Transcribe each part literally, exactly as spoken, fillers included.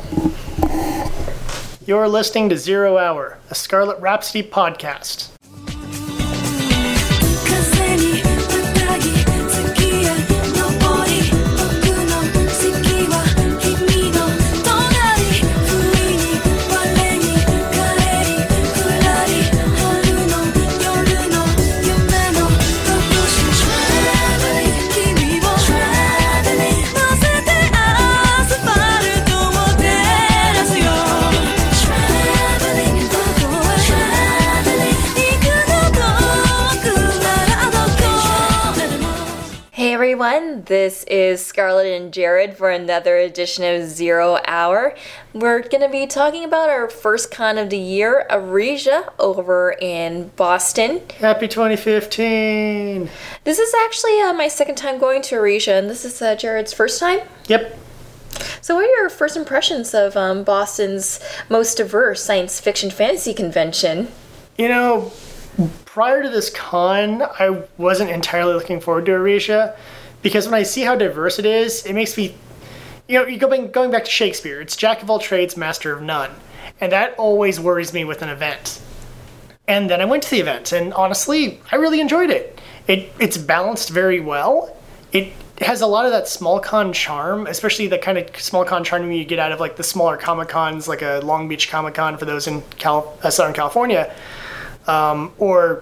You're listening to Zero Hour, a Scarlet Rhapsody podcast. Everyone, this is Scarlett and Jared for another edition of Zero Hour. We're going to be talking about our first con of the year, Arisia, over in Boston. Happy twenty fifteen! This is actually uh, my second time going to Arisia, and this is uh, Jared's first time? Yep. So what are your first impressions of um, Boston's most diverse science fiction fantasy convention? You know, prior to this con, I wasn't entirely looking forward to Arisia, because when I see how diverse it is, it makes me, you know, you go back, going back to Shakespeare, it's jack of all trades, master of none. And that always worries me with an event. And then I went to the event, and honestly, I really enjoyed it. It It's balanced very well. It has a lot of that small con charm, especially the kind of small con charm you get out of like the smaller Comic Cons, like a Long Beach Comic Con for those in Cal- uh, Southern California. Um, or,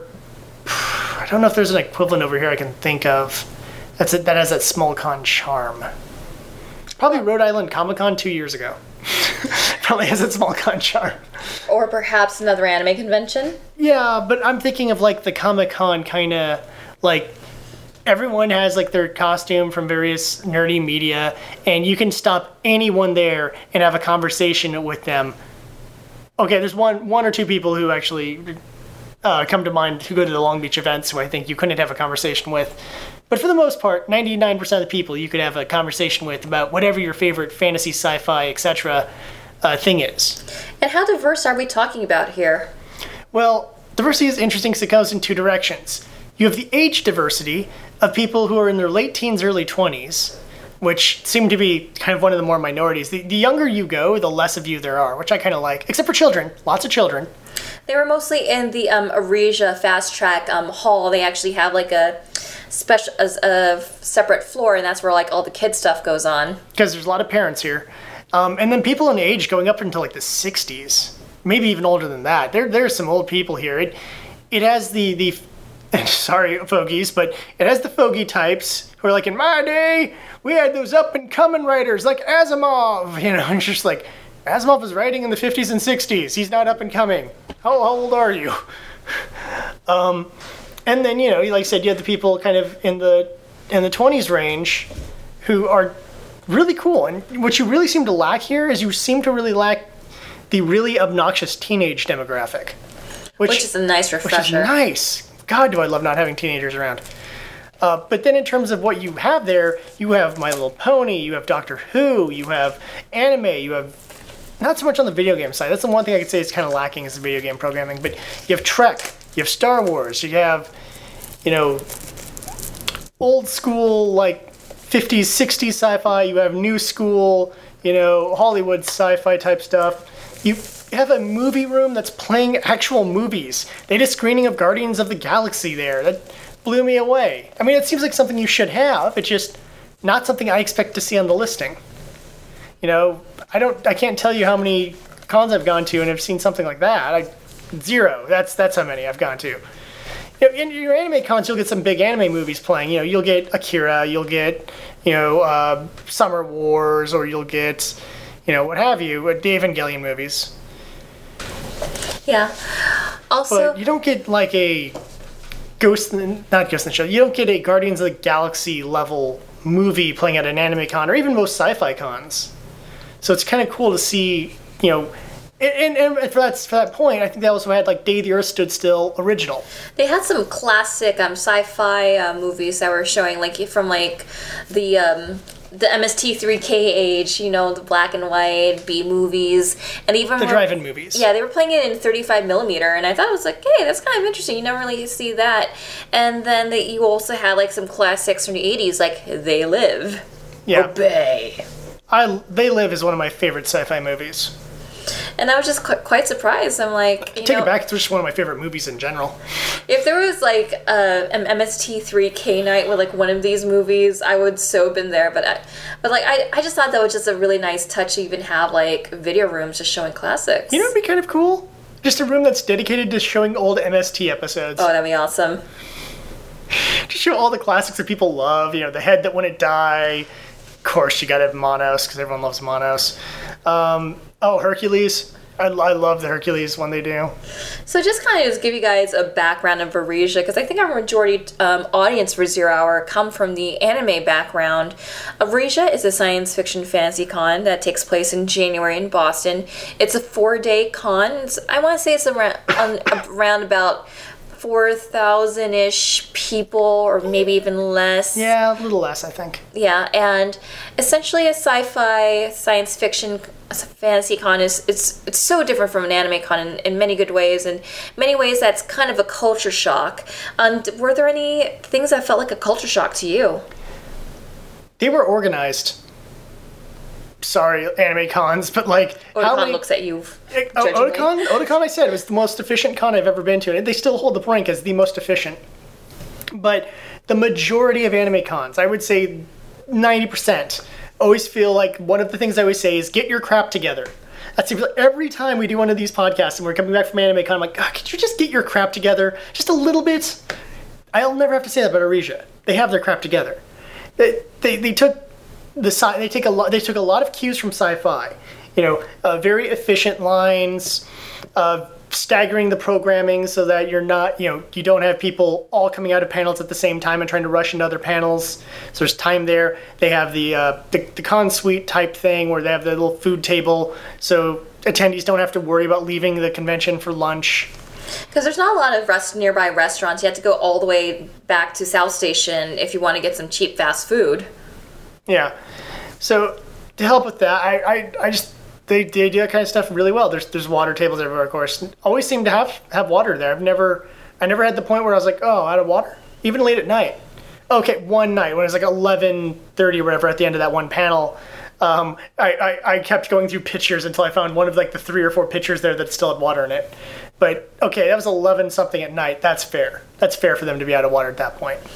I don't know if there's an equivalent over here I can think of that's a, that has that small con charm. Probably Rhode Island Comic Con two years ago. Probably has that small con charm. Or perhaps another anime convention? Yeah, but I'm thinking of like the Comic Con kind of like everyone has like their costume from various nerdy media, and you can stop anyone there and have a conversation with them. Okay, there's one one or two people who actually uh, come to mind who go to the Long Beach events who I think you couldn't have a conversation with. But for the most part, ninety-nine percent of the people you could have a conversation with about whatever your favorite fantasy, sci-fi, et cetera uh, thing is. And how diverse are we talking about here? Well, diversity is interesting because it goes in two directions. You have the age diversity of people who are in their late teens, early twenties, which seem to be kind of one of the more minorities. The, the younger you go, the less of you there are, which I kind of like, except for children. Lots of children. They were mostly in the um, Arisia Fast Track um, hall. They actually have like a special, a, a separate floor, and that's where like all the kid stuff goes on. Because there's a lot of parents here. Um, and then people in age going up into like the sixties, maybe even older than that. There, there's some old people here. It, it has the, the, sorry, fogies, but it has the fogey types who are like, in my day, we had those up-and-coming writers like Asimov, you know, and just like, Asimov was writing in the fifties and sixties. He's not up-and-coming. How, how old are you? um, and then, you know, like I said, you have the people kind of in the in the twenties range who are really cool. And what you really seem to lack here is you seem to really lack the really obnoxious teenage demographic. Which, which is a nice refresher. Which is nice. God, do I love not having teenagers around. Uh, but then in terms of what you have there, you have My Little Pony, you have Doctor Who, you have anime, you have, not so much on the video game side. That's the one thing I could say is kind of lacking is the video game programming. But you have Trek, you have Star Wars, you have, you know, old school, like, fifties, sixties sci-fi, you have new school, you know, Hollywood sci-fi type stuff. You have a movie room that's playing actual movies. They had a screening of Guardians of the Galaxy there. That blew me away. I mean, it seems like something you should have. It's just not something I expect to see on the listing. You know, I don't, I can't tell you how many cons I've gone to and have seen something like that. I, zero. That's that's how many I've gone to. You know, in your anime cons, you'll get some big anime movies playing. You know, you'll get Akira, you'll get, you know, uh, Summer Wars, or you'll get, you know, what have you, uh, the Evangelion movies. Yeah. Also, but you don't get like a Ghost, in, not Ghost in the Shell. You don't get a Guardians of the Galaxy level movie playing at an anime con, or even most sci-fi cons. So it's kind of cool to see, you know, and, and, and for that for that point, I think they also had like Day the Earth Stood Still original. They had some classic um, sci-fi uh, movies that were showing, like from like the um, the M S T three K age, you know, the black and white B movies, and even the were, drive-in movies. Yeah, they were playing it in thirty-five millimeter, and I thought it was like, hey, that's kind of interesting. You never really see that. And then they, you also had like some classics from the eighties, like They Live, yeah. Obey. I They Live is one of my favorite sci-fi movies. And I was just qu- quite surprised. I'm like, you Take know, it back, it's just one of my favorite movies in general. if there was like a, an M S T three K night with like one of these movies, I would so have been there. But I, but like I, I just thought that was just a really nice touch to even have like video rooms just showing classics. You know, it'd be kind of cool. Just a room that's dedicated to showing old M S T episodes. Oh, that'd be awesome. Just show all the classics that people love. You know, The Head That Wouldn't Die. Of course, you gotta have Monos, because everyone loves Monos. Um, oh, Hercules. I, I love the Hercules one they do. So just kind of just give you guys a background of Varesia, because I think our majority um, audience for Zero Hour come from the anime background. Varesia is a science fiction fantasy con that takes place in January in Boston. It's a four-day con. It's, I want to say it's around, um, around about four thousand-ish people, or maybe even less. Yeah, a little less, I think. Yeah, and essentially a sci-fi science fiction fantasy con is it's it's so different from an anime con in, in many good ways. In many ways, that's kind of a culture shock. Um, were there any things that felt like a culture shock to you? They were organized. Sorry, anime cons, but like Otakon how many? looks at you. Oh, judgingly. Otakon, Otakon, I said was the most efficient con I've ever been to, and they still hold the rank as the most efficient. But the majority of anime cons, I would say ninety percent, always feel like one of the things I always say is get your crap together. That's every time we do one of these podcasts and we're coming back from Anime Con, I'm like, God, could you just get your crap together just a little bit? I'll never have to say that about Varesia. They have their crap together. They they, they took the sci- they take a lot they took a lot of cues from sci-fi. You know, uh, very efficient lines, uh, staggering the programming so that you're not, you know, you don't have people all coming out of panels at the same time and trying to rush into other panels. So there's time there. They have the uh, the, the con suite type thing where they have the little food table, so attendees don't have to worry about leaving the convention for lunch. Because there's not a lot of rest nearby restaurants. You have to go all the way back to South Station if you want to get some cheap fast food. Yeah. So to help with that, I I, I just They, they do that kind of stuff really well. There's there's water tables everywhere, of course. Always seem to have, have water there. I've never I never had the point where I was like, oh, out of water? Even late at night. Okay, one night when it was like eleven thirty or whatever at the end of that one panel, um, I, I, I kept going through pictures until I found one of like the three or four pictures there that still had water in it. But okay, that was eleven something at night. That's fair. That's fair for them to be out of water at that point.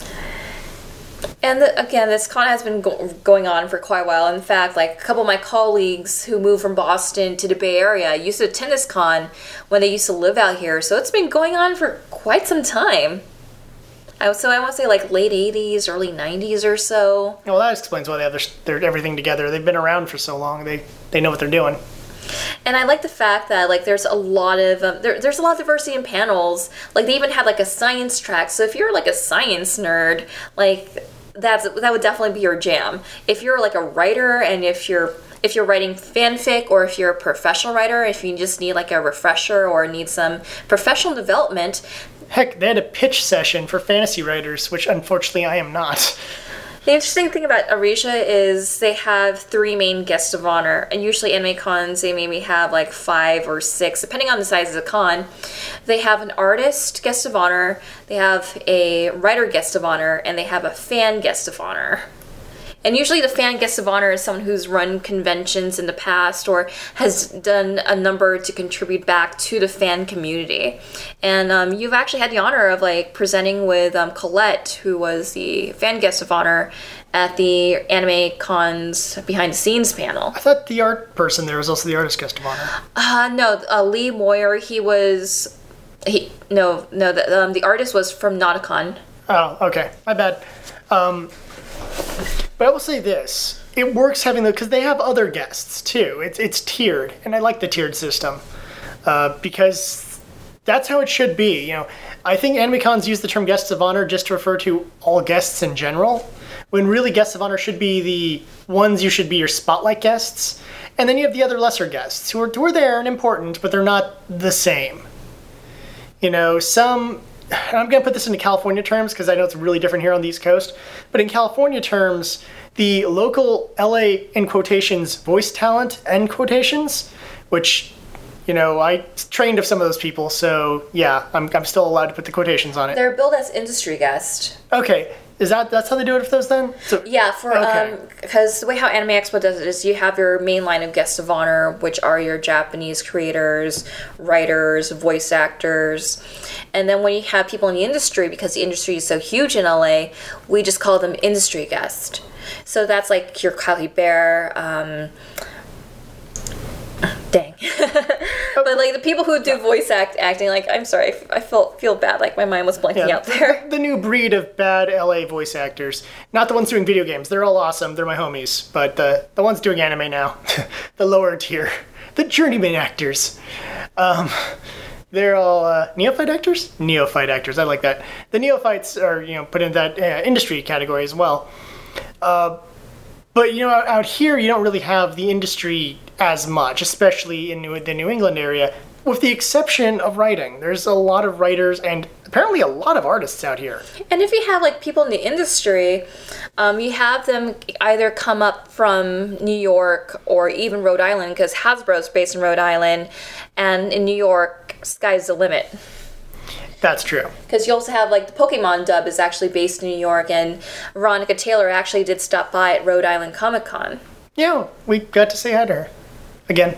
And the, again, this con has been go- going on for quite a while. In fact, like a couple of my colleagues who moved from Boston to the Bay Area used to attend this con when they used to live out here. So it's been going on for quite some time. I, so I want to say like late eighties, early nineties or so. Well, that explains why they have their, their everything together. They've been around for so long. They they know what they're doing. And I like the fact that like there's a lot of um, there, there's a lot of diversity in panels. Like they even had like a science track. So if you're like a science nerd, like that's that would definitely be your jam. If you're like a writer and if you're if you're writing fanfic, or if you're a professional writer, if you just need like a refresher or need some professional development. Heck, they had a pitch session for fantasy writers, which unfortunately I am not. The interesting thing about Varesia is they have three main guests of honor, and usually anime cons they maybe have like five or six, depending on the size of the con. They have an artist guest of honor, they have a writer guest of honor, and they have a fan guest of honor. And usually the fan guest of honor is someone who's run conventions in the past or has done a number to contribute back to the fan community. And um, you've actually had the honor of like presenting with um, Colette, who was the fan guest of honor at the Anime Con's behind the scenes panel. I thought the art person there was also the artist guest of honor. Uh, no, uh, Lee Moyer, he was, he no, no, the, um, the artist was from Nauticon. Oh, okay. My bad. Um... But I will say this, it works having the, because they have other guests too. It's it's tiered, and I like the tiered system uh, because that's how it should be. You know, I think AnimeCons use the term guests of honor just to refer to all guests in general, when really guests of honor should be the ones you should be your spotlight guests, and then you have the other lesser guests who are who are there and important, but they're not the same. You know, some. I'm going to put this into California terms because I know it's really different here on the East Coast. But in California terms, the local L A, in quotations, voice talent, end quotations, which, you know, I trained of some of those people. So, yeah, I'm, I'm still allowed to put the quotations on it. They're billed as industry guests. Okay. Is that that's how they do it for those then? So Yeah, for Okay. um, because the way how Anime Expo does it is you have your main line of guests of honor, which are your Japanese creators, writers, voice actors, and then when you have people in the industry, because the industry is so huge in L A, we just call them industry guests. So that's like your Kylie Bear. Um, dang. But like the people who do voice act acting, like I'm sorry, I, f- I felt feel bad, like my mind was blanking Yeah, out there. the new breed of bad L A voice actors. Not the ones doing video games. They're all awesome. They're my homies. But the the ones doing anime now, the lower tier, the journeyman actors. Um, they're all uh, neophyte actors. Neophyte actors. I like that. The neophytes are you know put in that uh, industry category as well. Uh, but you know out, out here you don't really have the industry as much, especially in New, the New England area. With the exception of writing, there's a lot of writers and apparently a lot of artists out here. And if you have like people in the industry, um, you have them either come up from New York or even Rhode Island, because Hasbro's based in Rhode Island, and in New York, sky's the limit. That's true. Because you also have like the Pokemon dub is actually based in New York, and Veronica Taylor actually did stop by at Rhode Island Comic Con. Yeah, we got to say hi to her again.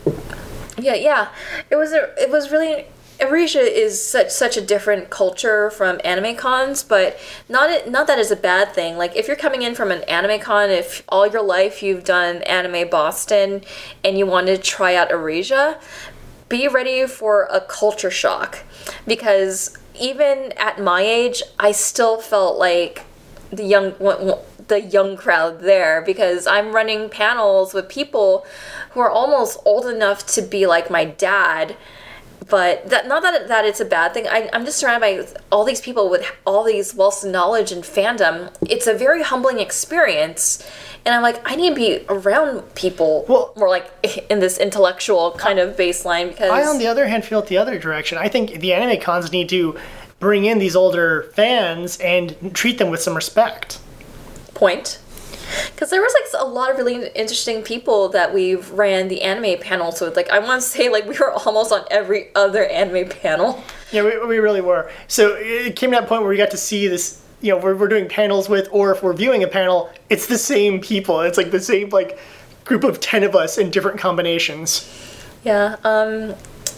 Yeah, yeah. It was a, it was really Aresia is such such a different culture from anime cons, but not it, not that is a bad thing. Like if you're coming in from an anime con, if all your life you've done Anime Boston and you wanted to try out Aresia, be ready for a culture shock, because even at my age, I still felt like the young the young crowd there, because I'm running panels with people who are almost old enough to be like my dad. But that not that that it's a bad thing. I, I'm just surrounded by all these people with all these wealths of knowledge and fandom. It's a very humbling experience, and I'm like, I need to be around people Well- more like in this intellectual kind of baseline. Because I, on the other hand, feel it the other direction. I think the anime cons need to bring in these older fans and treat them with some respect. point. Because there was like a lot of really interesting people that we've ran the anime panels with. Like I want to say, like we were almost on every other anime panel. Yeah, we, we really were. So it came to that point where we got to see this, you know, we're, we're doing panels with, or if we're viewing a panel, it's the same people. It's like the same, like, group of ten of us in different combinations. Yeah. Um.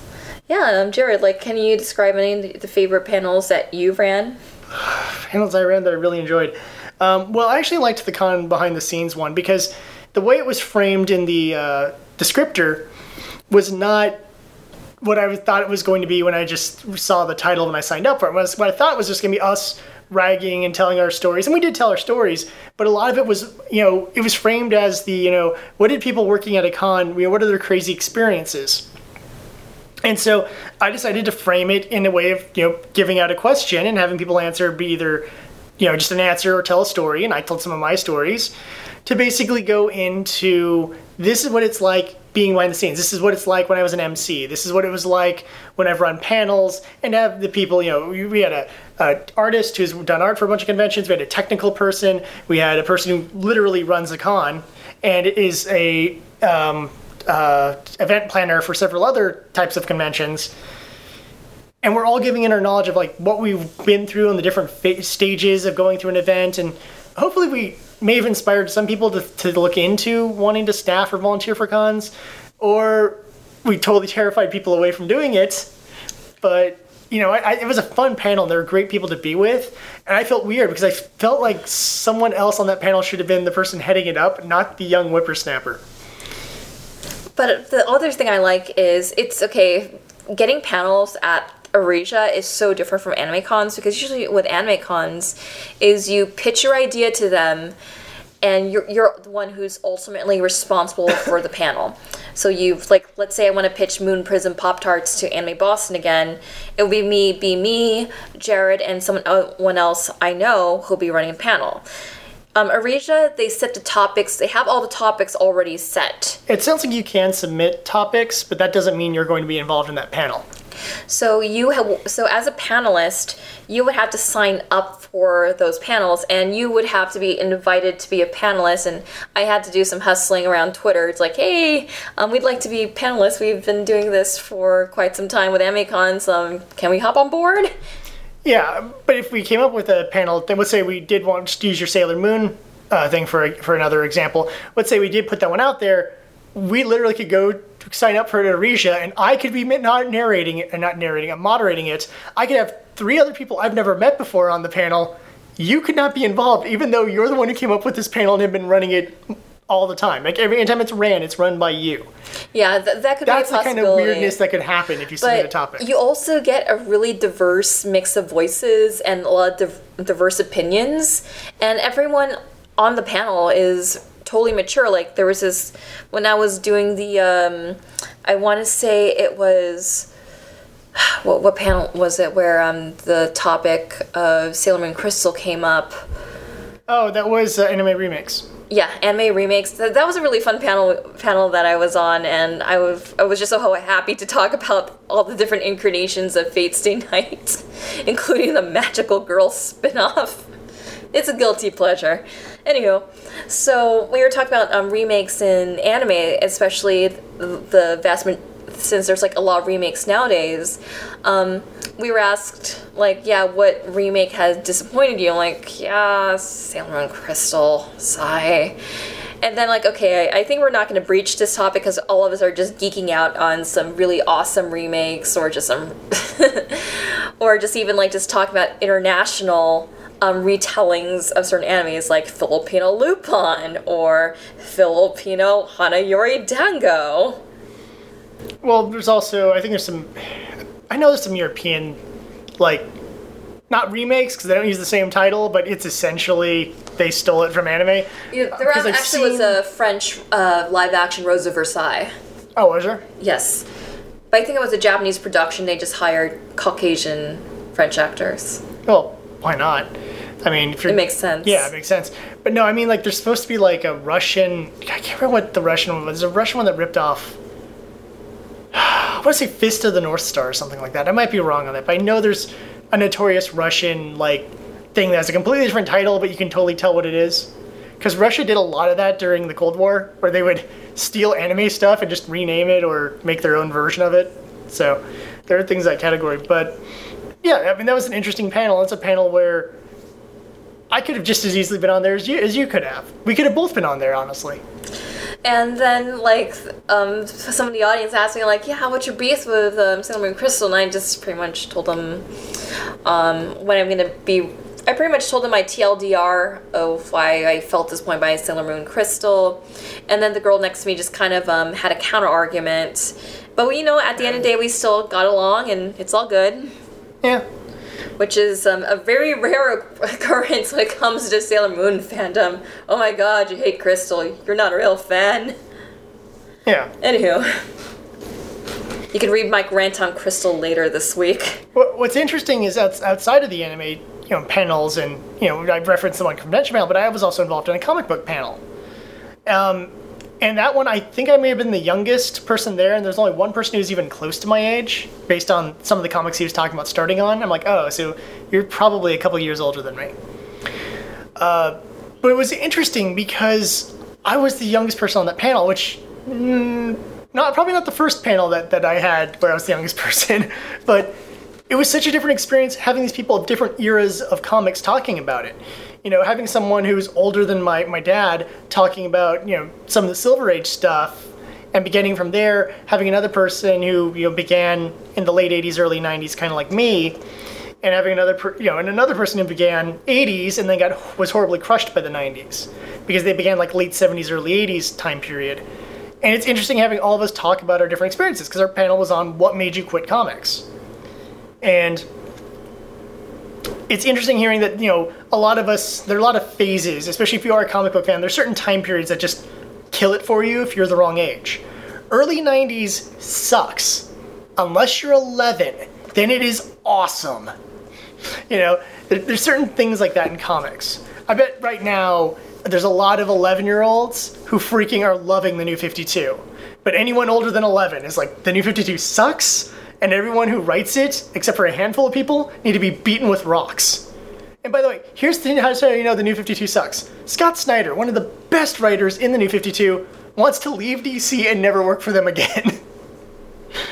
Yeah. Um. Jared, like, can you describe any of the favorite panels that you've ran? Panels I ran that I really enjoyed. Um, well, I actually liked the con behind the scenes one because the way it was framed in the uh, descriptor was not what I thought it was going to be when I just saw the title when I signed up for it. Was what I thought was just going to be us ragging and telling our stories, and we did tell our stories, but a lot of it was, you know, it was framed as the, you know, what did people working at a con, you know, what are their crazy experiences? And so I decided to frame it in a way of, you know, giving out a question and having people answer, be either, you know, just an answer or tell a story, and I told some of my stories, to basically go into, this is what it's like being behind the scenes. This is what it's like when I was an M C. This is what it was like when I've run panels, and have the people, you know, we, we had a, a artist who's done art for a bunch of conventions, we had a technical person, we had a person who literally runs a con, and is a um, uh, event planner for several other types of conventions. And we're all giving in our knowledge of like what we've been through and the different fa- stages of going through an event, and hopefully we may have inspired some people to, to look into wanting to staff or volunteer for cons, or we totally terrified people away from doing it. But you know, I, I, it was a fun panel. There were great people to be with, and I felt weird because I felt like someone else on that panel should have been the person heading it up, not the young whippersnapper. But the other thing I like is it's okay. Getting panels at Aresia is so different from anime cons, because usually with anime cons is you pitch your idea to them and you're, you're the one who's ultimately responsible for the panel. So you've, like, let's say I want to pitch Moon Prism Pop-Tarts to Anime Boston again. It would be me, be me, Jared, and someone else I know who'll be running a panel. Um, Aresia, they set the topics, they have all the topics already set. It sounds like you can submit topics, but that doesn't mean you're going to be involved in that panel. So you have, so as a panelist, you would have to sign up for those panels, and you would have to be invited to be a panelist. And I had to do some hustling around Twitter. It's like, hey, um, we'd like to be panelists. We've been doing this for quite some time with AnimeCons. Um, can we hop on board? Yeah, but if we came up with a panel, then let's say we did want to use your Sailor Moon uh, thing for for another example. Let's say we did put that one out there. We literally could go sign up for it at Aresia, and I could be not narrating it, and not narrating, I'm moderating it. I could have three other people I've never met before on the panel. You could not be involved, even though you're the one who came up with this panel and have been running it all the time. Like every time it's ran, it's run by you. Yeah, th- that could That's be a possibility. That's the kind of weirdness that could happen if you submit a topic. You also get a really diverse mix of voices and a lot of div- diverse opinions, and everyone on the panel is totally mature. Like there was this, when I was doing the, um, I want to say it was, what what panel was it where um the topic of Sailor Moon Crystal came up? Oh, that was uh, Anime Remix. Yeah, anime remakes. That, that was a really fun panel panel that I was on, and I was I was just so happy to talk about all the different incarnations of Fate Stay Night, including the Magical Girl spin-off. It's a guilty pleasure. Anywho, so we were talking about um, remakes in anime, especially the, the vast ma- since there's like a lot of remakes nowadays. Um, we were asked, like, yeah, what remake has disappointed you? I'm like, yeah, Sailor Moon Crystal, sigh. And then, like, okay, I, I think we're not going to breach this topic because all of us are just geeking out on some really awesome remakes, or just some, or just even like just talking about international um, retellings of certain animes, like Filipino Lupin or Filipino Hanayori Dango. Well, there's also, I think there's some, I know there's some European, like, not remakes because they don't use the same title, but it's essentially they stole it from anime. Yeah, there uh, actually seen... was a French uh, live-action Rose of Versailles. Oh, was there? Yes. But I think it was a Japanese production. They just hired Caucasian French actors. Well, why not? I mean, if you're, it makes sense. Yeah, it makes sense. But no, I mean, like, there's supposed to be, like, a Russian... I can't remember what the Russian one was. There's a Russian one that ripped off... I want to say Fist of the North Star or something like that. I might be wrong on that, but I know there's a notorious Russian, like, thing that has a completely different title, but you can totally tell what it is. Because Russia did a lot of that during the Cold War, where they would steal anime stuff and just rename it or make their own version of it. So there are things in that category. But yeah, I mean, that was an interesting panel. It's a panel where I could have just as easily been on there as you, as you could have. We could have both been on there, honestly. And then, like, um, some of the audience asked me, like, yeah, what's your beef with um, Sailor Moon Crystal? And I just pretty much told them um, when I'm going to be... I pretty much told them my T L D R of why I felt disappointed by Sailor Moon Crystal. And then the girl next to me just kind of um, had a counter-argument. But, you know, at the end of the day, we still got along, and it's all good. Yeah. Which is um, a very rare occurrence when it comes to Sailor Moon fandom. Oh my god, you hate Crystal. You're not a real fan. Yeah. Anywho. You can read Mike rant on Crystal later this week. What's interesting is outside of the anime, you know, panels, and, you know, I've referenced them on Convention panel, but I was also involved in a comic book panel. Um, and that one, I think I may have been the youngest person there, and there's only one person who's even close to my age, based on some of the comics he was talking about starting on. I'm like, oh, so you're probably a couple years older than me. Uh, but it was interesting because I was the youngest person on that panel, which, mm, not probably not the first panel that, that I had where I was the youngest person, but it was such a different experience having these people of different eras of comics talking about it. You know, having someone who's older than my, my dad talking about, you know, some of the Silver Age stuff, and beginning from there, having another person who, you know, began in the late eighties, early nineties, kind of like me, and having another, per, you know, and another person who began eighties and then got was horribly crushed by the nineties, because they began like late seventies, early eighties time period. And it's interesting having all of us talk about our different experiences, because our panel was on what made you quit comics. And it's interesting hearing that, you know, a lot of us, there are a lot of phases, especially if you are a comic book fan, there's certain time periods that just kill it for you if you're the wrong age. Early nineties sucks. Unless you're eleven, then it is awesome. You know, there, there's certain things like that in comics. I bet right now there's a lot of eleven-year-olds who freaking are loving the New fifty-two. But anyone older than eleven is like, the New fifty-two sucks, and everyone who writes it, except for a handful of people, need to be beaten with rocks. And by the way, here's the, how you know the New fifty-two sucks. Scott Snyder, one of the best writers in the New fifty-two, wants to leave D C and never work for them again.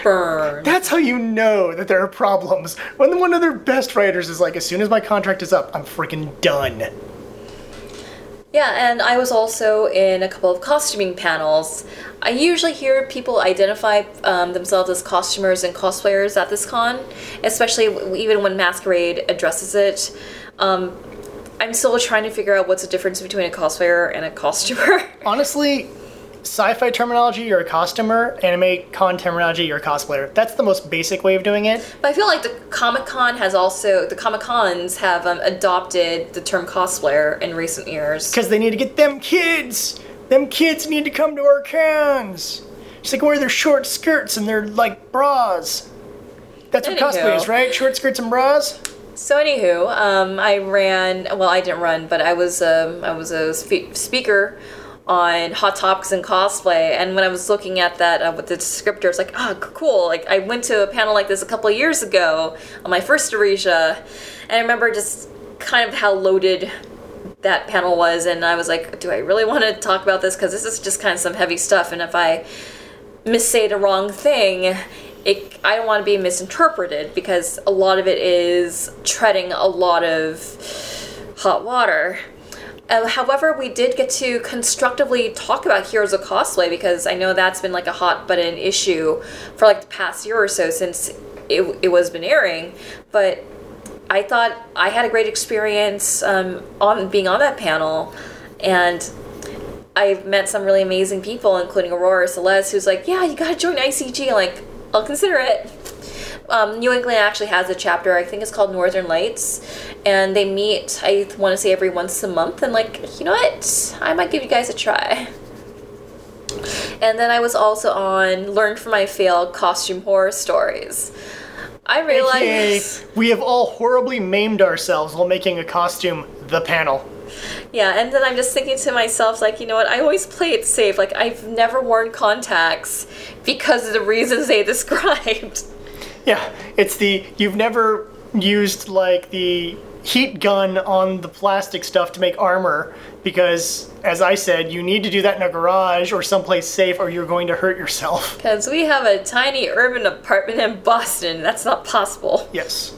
Burn. That's how you know that there are problems. When one of their best writers is like, as soon as my contract is up, I'm freaking done. Yeah, and I was also in a couple of costuming panels. I usually hear people identify um, themselves as costumers and cosplayers at this con, especially even when Masquerade addresses it. Um, I'm still trying to figure out what's the difference between a cosplayer and a costumer. Honestly, sci-fi terminology, you're a costumer. Anime con terminology, you're a cosplayer. That's the most basic way of doing it. But I feel like the Comic-Con has also, the Comic-Cons have um, adopted the term cosplayer in recent years. Because they need to get them kids. Them kids need to come to our cons. Just like wear their short skirts and their, like, bras. That's what Anywho. cosplay is, right? Short skirts and bras? So anywho, um, I ran, well, I didn't run, but I was, um, I was a spe- speaker on Hot Topics and cosplay, and when I was looking at that uh, with the descriptor, it's like, oh, cool. Like, I went to a panel like this a couple of years ago on my first Aresia, and I remember just kind of how loaded that panel was, and I was like, do I really want to talk about this? Because this is just kind of some heavy stuff, and if I missay the wrong thing, it, I don't want to be misinterpreted, because a lot of it is treading a lot of hot water. Uh, however, we did get to constructively talk about Heroes of Cosplay, because I know that's been like a hot button issue for like the past year or so since it, it was been airing. But I thought I had a great experience um, on being on that panel, and I've met some really amazing people, including Aurora Celeste, who's like, yeah, you gotta join I C G. I'm like, I'll consider it. Um, New England actually has a chapter, I think it's called Northern Lights, and they meet, I want to say, every once a month, and like, you know what, I might give you guys a try. And then I was also on Learn From My Fail Costume Horror Stories. I realized... A K A, we have all horribly maimed ourselves while making a costume, the panel. Yeah, and then I'm just thinking to myself, like, you know what, I always play it safe. Like, I've never worn contacts because of the reasons they described. Yeah, it's the, you've never used, like, the heat gun on the plastic stuff to make armor, because, as I said, you need to do that in a garage or someplace safe or you're going to hurt yourself. Because we have a tiny urban apartment in Boston. That's not possible. Yes.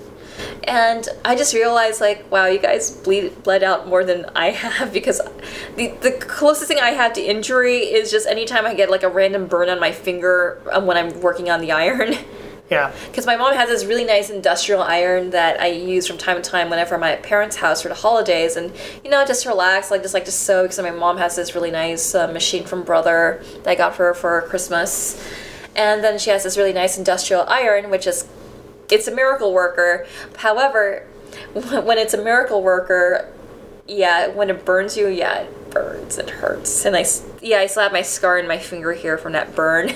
And I just realized, like, wow, you guys bleed, bled out more than I have, because the, the closest thing I have to injury is just anytime I get, like, a random burn on my finger um, when I'm working on the iron. Yeah. Because my mom has this really nice industrial iron that I use from time to time whenever I'm at my parents' house for the holidays. And, you know, just to relax, like, just like to sew, because my mom has this really nice uh, machine from Brother that I got for her for Christmas. And then she has this really nice industrial iron, which is, it's a miracle worker. However, when it's a miracle worker, yeah, when it burns you, yeah, it burns, it hurts. And I, yeah, I still have my scar in my finger here from that burn.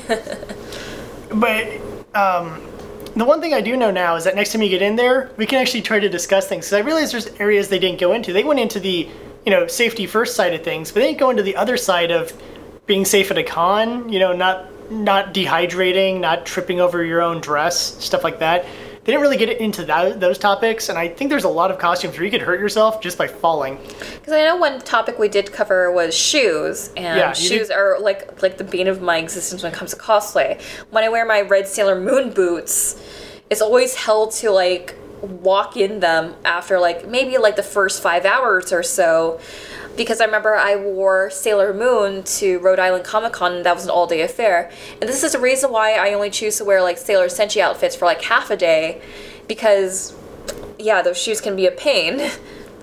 But, um, the one thing I do know now is that next time you get in there, we can actually try to discuss things. Because I realize there's areas they didn't go into. They went into the, you know, safety first side of things, but they didn't go into the other side of being safe at a con, you know, not not dehydrating, not tripping over your own dress, stuff like that. They didn't really get into that, those topics, and I think there's a lot of costumes where you could hurt yourself just by falling. Because I know one topic we did cover was shoes, and Yeah, you shoes did- are like like the bane of my existence when it comes to cosplay. When I wear my red Sailor Moon boots, it's always held to like walk in them after like maybe like the first five hours or so. Because I remember I wore Sailor Moon to Rhode Island Comic Con, and that was an all-day affair. And this is the reason why I only choose to wear like Sailor Senshi outfits for like half a day, because yeah, those shoes can be a pain.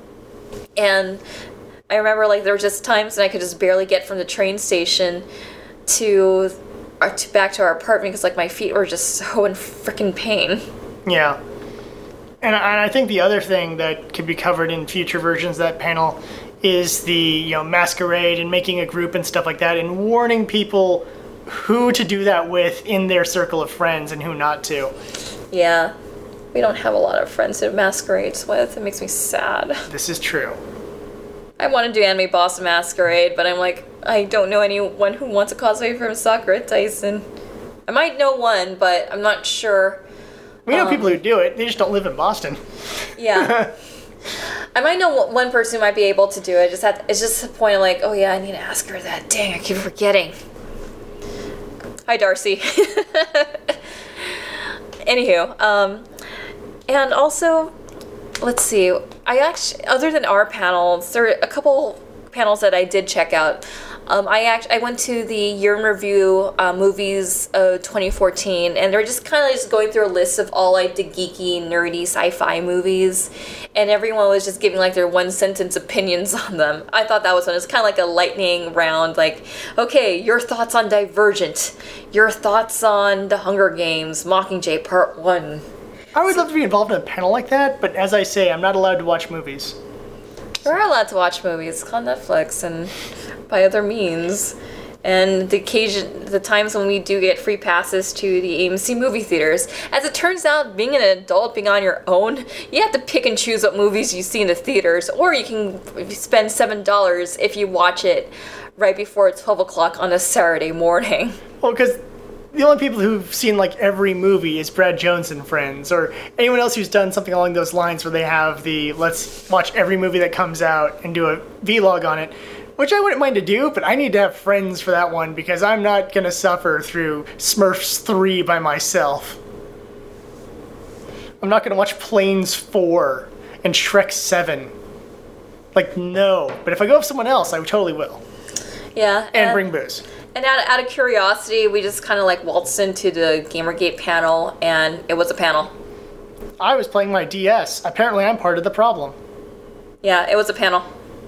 And I remember like there were just times when I could just barely get from the train station to, or to back to our apartment because like my feet were just so in freaking pain. Yeah. And I, and I think the other thing that could be covered in future versions of that panel is the, you know, masquerade and making a group and stuff like that, and warning people who to do that with in their circle of friends and who not to. Yeah. We don't have a lot of friends to masquerades with. It makes me sad. This is true. I want to do Anime Boston Masquerade, but I'm like, I don't know anyone who wants a cosplay from Sakura Tyson. I might know one, but I'm not sure. We know um, people who do it, they just don't live in Boston. Yeah. I might know one person who might be able to do it. Just have, it's just a point of like, oh yeah, I need to ask her that. Dang, I keep forgetting. Hi, Darcy. Anywho, um, and also, let's see. I actually, other than our panels, there are a couple panels that I did check out. Um, I act I went to the Year in Review uh, movies of twenty fourteen, and they're just kind of just going through a list of all like the geeky, nerdy sci-fi movies, and everyone was just giving like their one sentence opinions on them. I thought that was fun. It's kind of like a lightning round, like, okay, your thoughts on Divergent, your thoughts on The Hunger Games, Mockingjay Part One. I would love to be involved in a panel like that, but as I say, I'm not allowed to watch movies. We're allowed to watch movies on Netflix and by other means. And the occasion, the times when we do get free passes to the A M C movie theaters. As it turns out, being an adult, being on your own, you have to pick and choose what movies you see in the theaters, or you can spend seven dollars if you watch it right before twelve o'clock on a Saturday morning. Well, because the only people who've seen like every movie is Brad Jones and Friends, or anyone else who's done something along those lines where they have the let's watch every movie that comes out and do a vlog on it, which I wouldn't mind to do, but I need to have friends for that one because I'm not going to suffer through Smurfs three by myself. I'm not going to watch Planes four and Shrek seven. Like, no. But if I go with someone else, I totally will. Yeah. And, and bring booze. And out, out of curiosity, we just kind of like waltzed into the Gamergate panel, and it was a panel. I was playing my D S. Apparently I'm part of the problem. Yeah, it was a panel.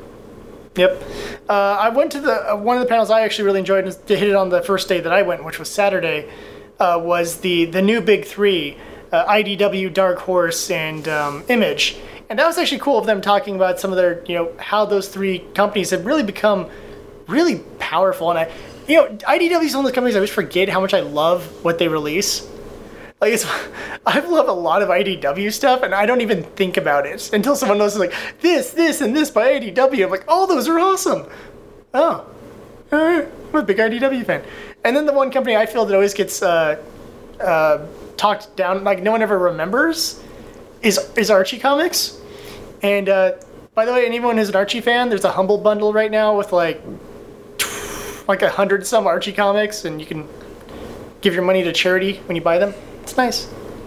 Yep. Uh, I went to the uh, one of the panels I actually really enjoyed, and hit it on the first day that I went, which was Saturday, uh, was the, the new big three, uh, I D W, Dark Horse, and um, Image. And that was actually cool of them talking about some of their, you know, how those three companies have really become really powerful. And I, you know, I D W is one of those companies I always forget how much I love what they release. Like, it's, I love a lot of I D W stuff, and I don't even think about it until someone else is like, this, this, and this by I D W. I'm like, oh, those are awesome. Oh, all right. I'm a big I D W fan. And then the one company I feel that always gets uh, uh, talked down, like no one ever remembers, is is Archie Comics. And uh, by the way, anyone who's an Archie fan, there's a Humble Bundle right now with like like a hundred some Archie comics, and you can give your money to charity when you buy them. It's nice.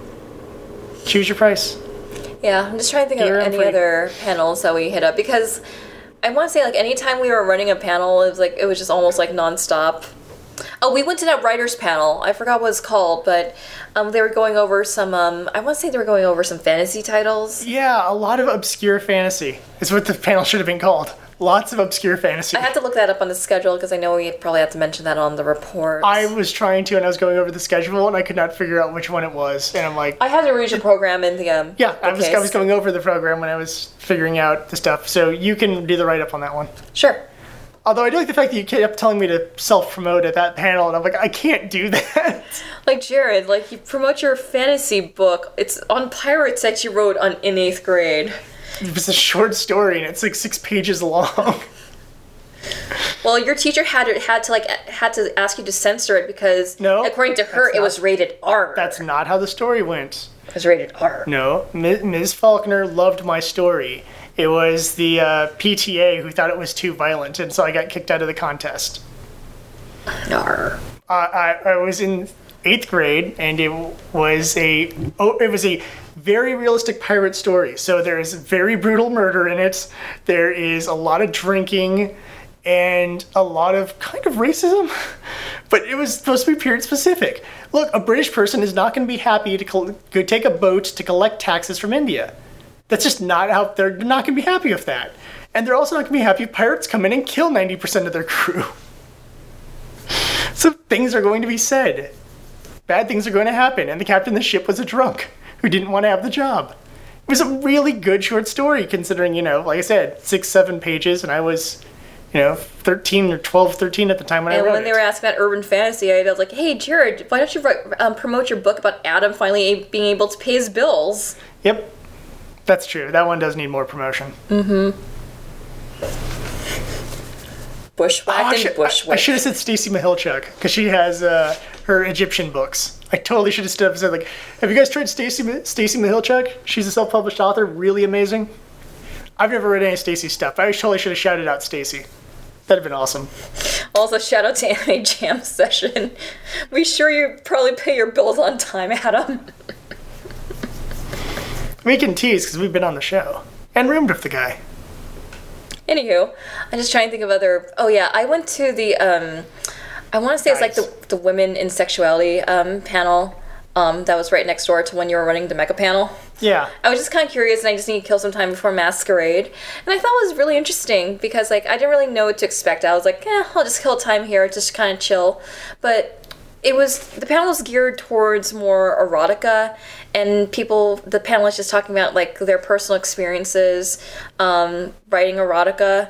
Choose your price. Yeah, I'm just trying to think Gear of and any free. other panels that we hit up, because I want to say, like, anytime we were running a panel, it was like it was just almost like nonstop. Oh, we went to that writers panel. I forgot what it's called, but um, they were going over some. Um, I want to say they were going over some fantasy titles. Yeah, a lot of obscure fantasy is what the panel should have been called. Lots of obscure fantasy. I had to look that up on the schedule because I know we probably have to mention that on the report. I was trying to, and I was going over the schedule, and I could not figure out which one it was. And I'm like, I had to read your program in the um. yeah, I was, case. I was going over the program when I was figuring out the stuff. So you can do the write-up on that one. Sure. Although I do like the fact that you kept telling me to self-promote at that panel, and I'm like, I can't do that. Like, Jared, like, you promote your fantasy book. It's on pirates that you wrote on in eighth grade. It was a short story, and it's like six pages long. Well, your teacher had to, had to like had to ask you to censor it because, No, according to her, that's it not- was rated R. That's not how the story went. It was rated R. No, Miz Faulkner loved my story. It was the uh, P T A who thought it was too violent, and so I got kicked out of the contest. R. Uh, I, I was in eighth grade, and it was a oh, it was a very realistic pirate story. So there is very brutal murder in it. There is a lot of drinking and a lot of kind of racism, but it was supposed to be period specific. Look, a British person is not going to be happy to col- go take a boat to collect taxes from India. That's just not how, they're not going to be happy with that. And they're also not going to be happy if pirates come in and kill ninety percent of their crew. So things are going to be said. Bad things are going to happen, and the captain of the ship was a drunk who didn't want to have the job. It was a really good short story, considering, you know, like I said, six, seven pages, and I was, you know, thirteen or twelve, thirteen at the time when And I wrote when it. they were asking about urban fantasy, I was like, "Hey, Jared, why don't you write, um, promote your book about Adam finally a- being able to pay his bills?" Yep, that's true. That one does need more promotion. Bushwhacked Oh, I, and should, I, bushwhacked. I should have said Stacy Mahilchuk, because she has uh, her Egyptian books. I totally should have stood up and said, like, have you guys tried Stacy Ma- Stacy Mahilchuk? She's a self-published author, really amazing. I've never read any Stacy stuff. I totally should have shouted out Stacy. That'd have been awesome. Also, shout out to Anime Jam Session. We sure you probably pay your bills on time, Adam. We can tease because we've been on the show and roomed with the guy. Anywho, I'm just trying to think of other. Oh yeah, I went to the. Um, I want to say it's like the the women in sexuality um, panel. Um, that was right next door to when you were running the Mecca panel. Yeah. I was just kind of curious, and I just need to kill some time before Masquerade. And I thought it was really interesting because, like, I didn't really know what to expect. I was like, eh, I'll just kill time here, just kind of chill. But it was, the panel was geared towards more erotica, and people, the panelists just talking about, like, their personal experiences um, writing erotica,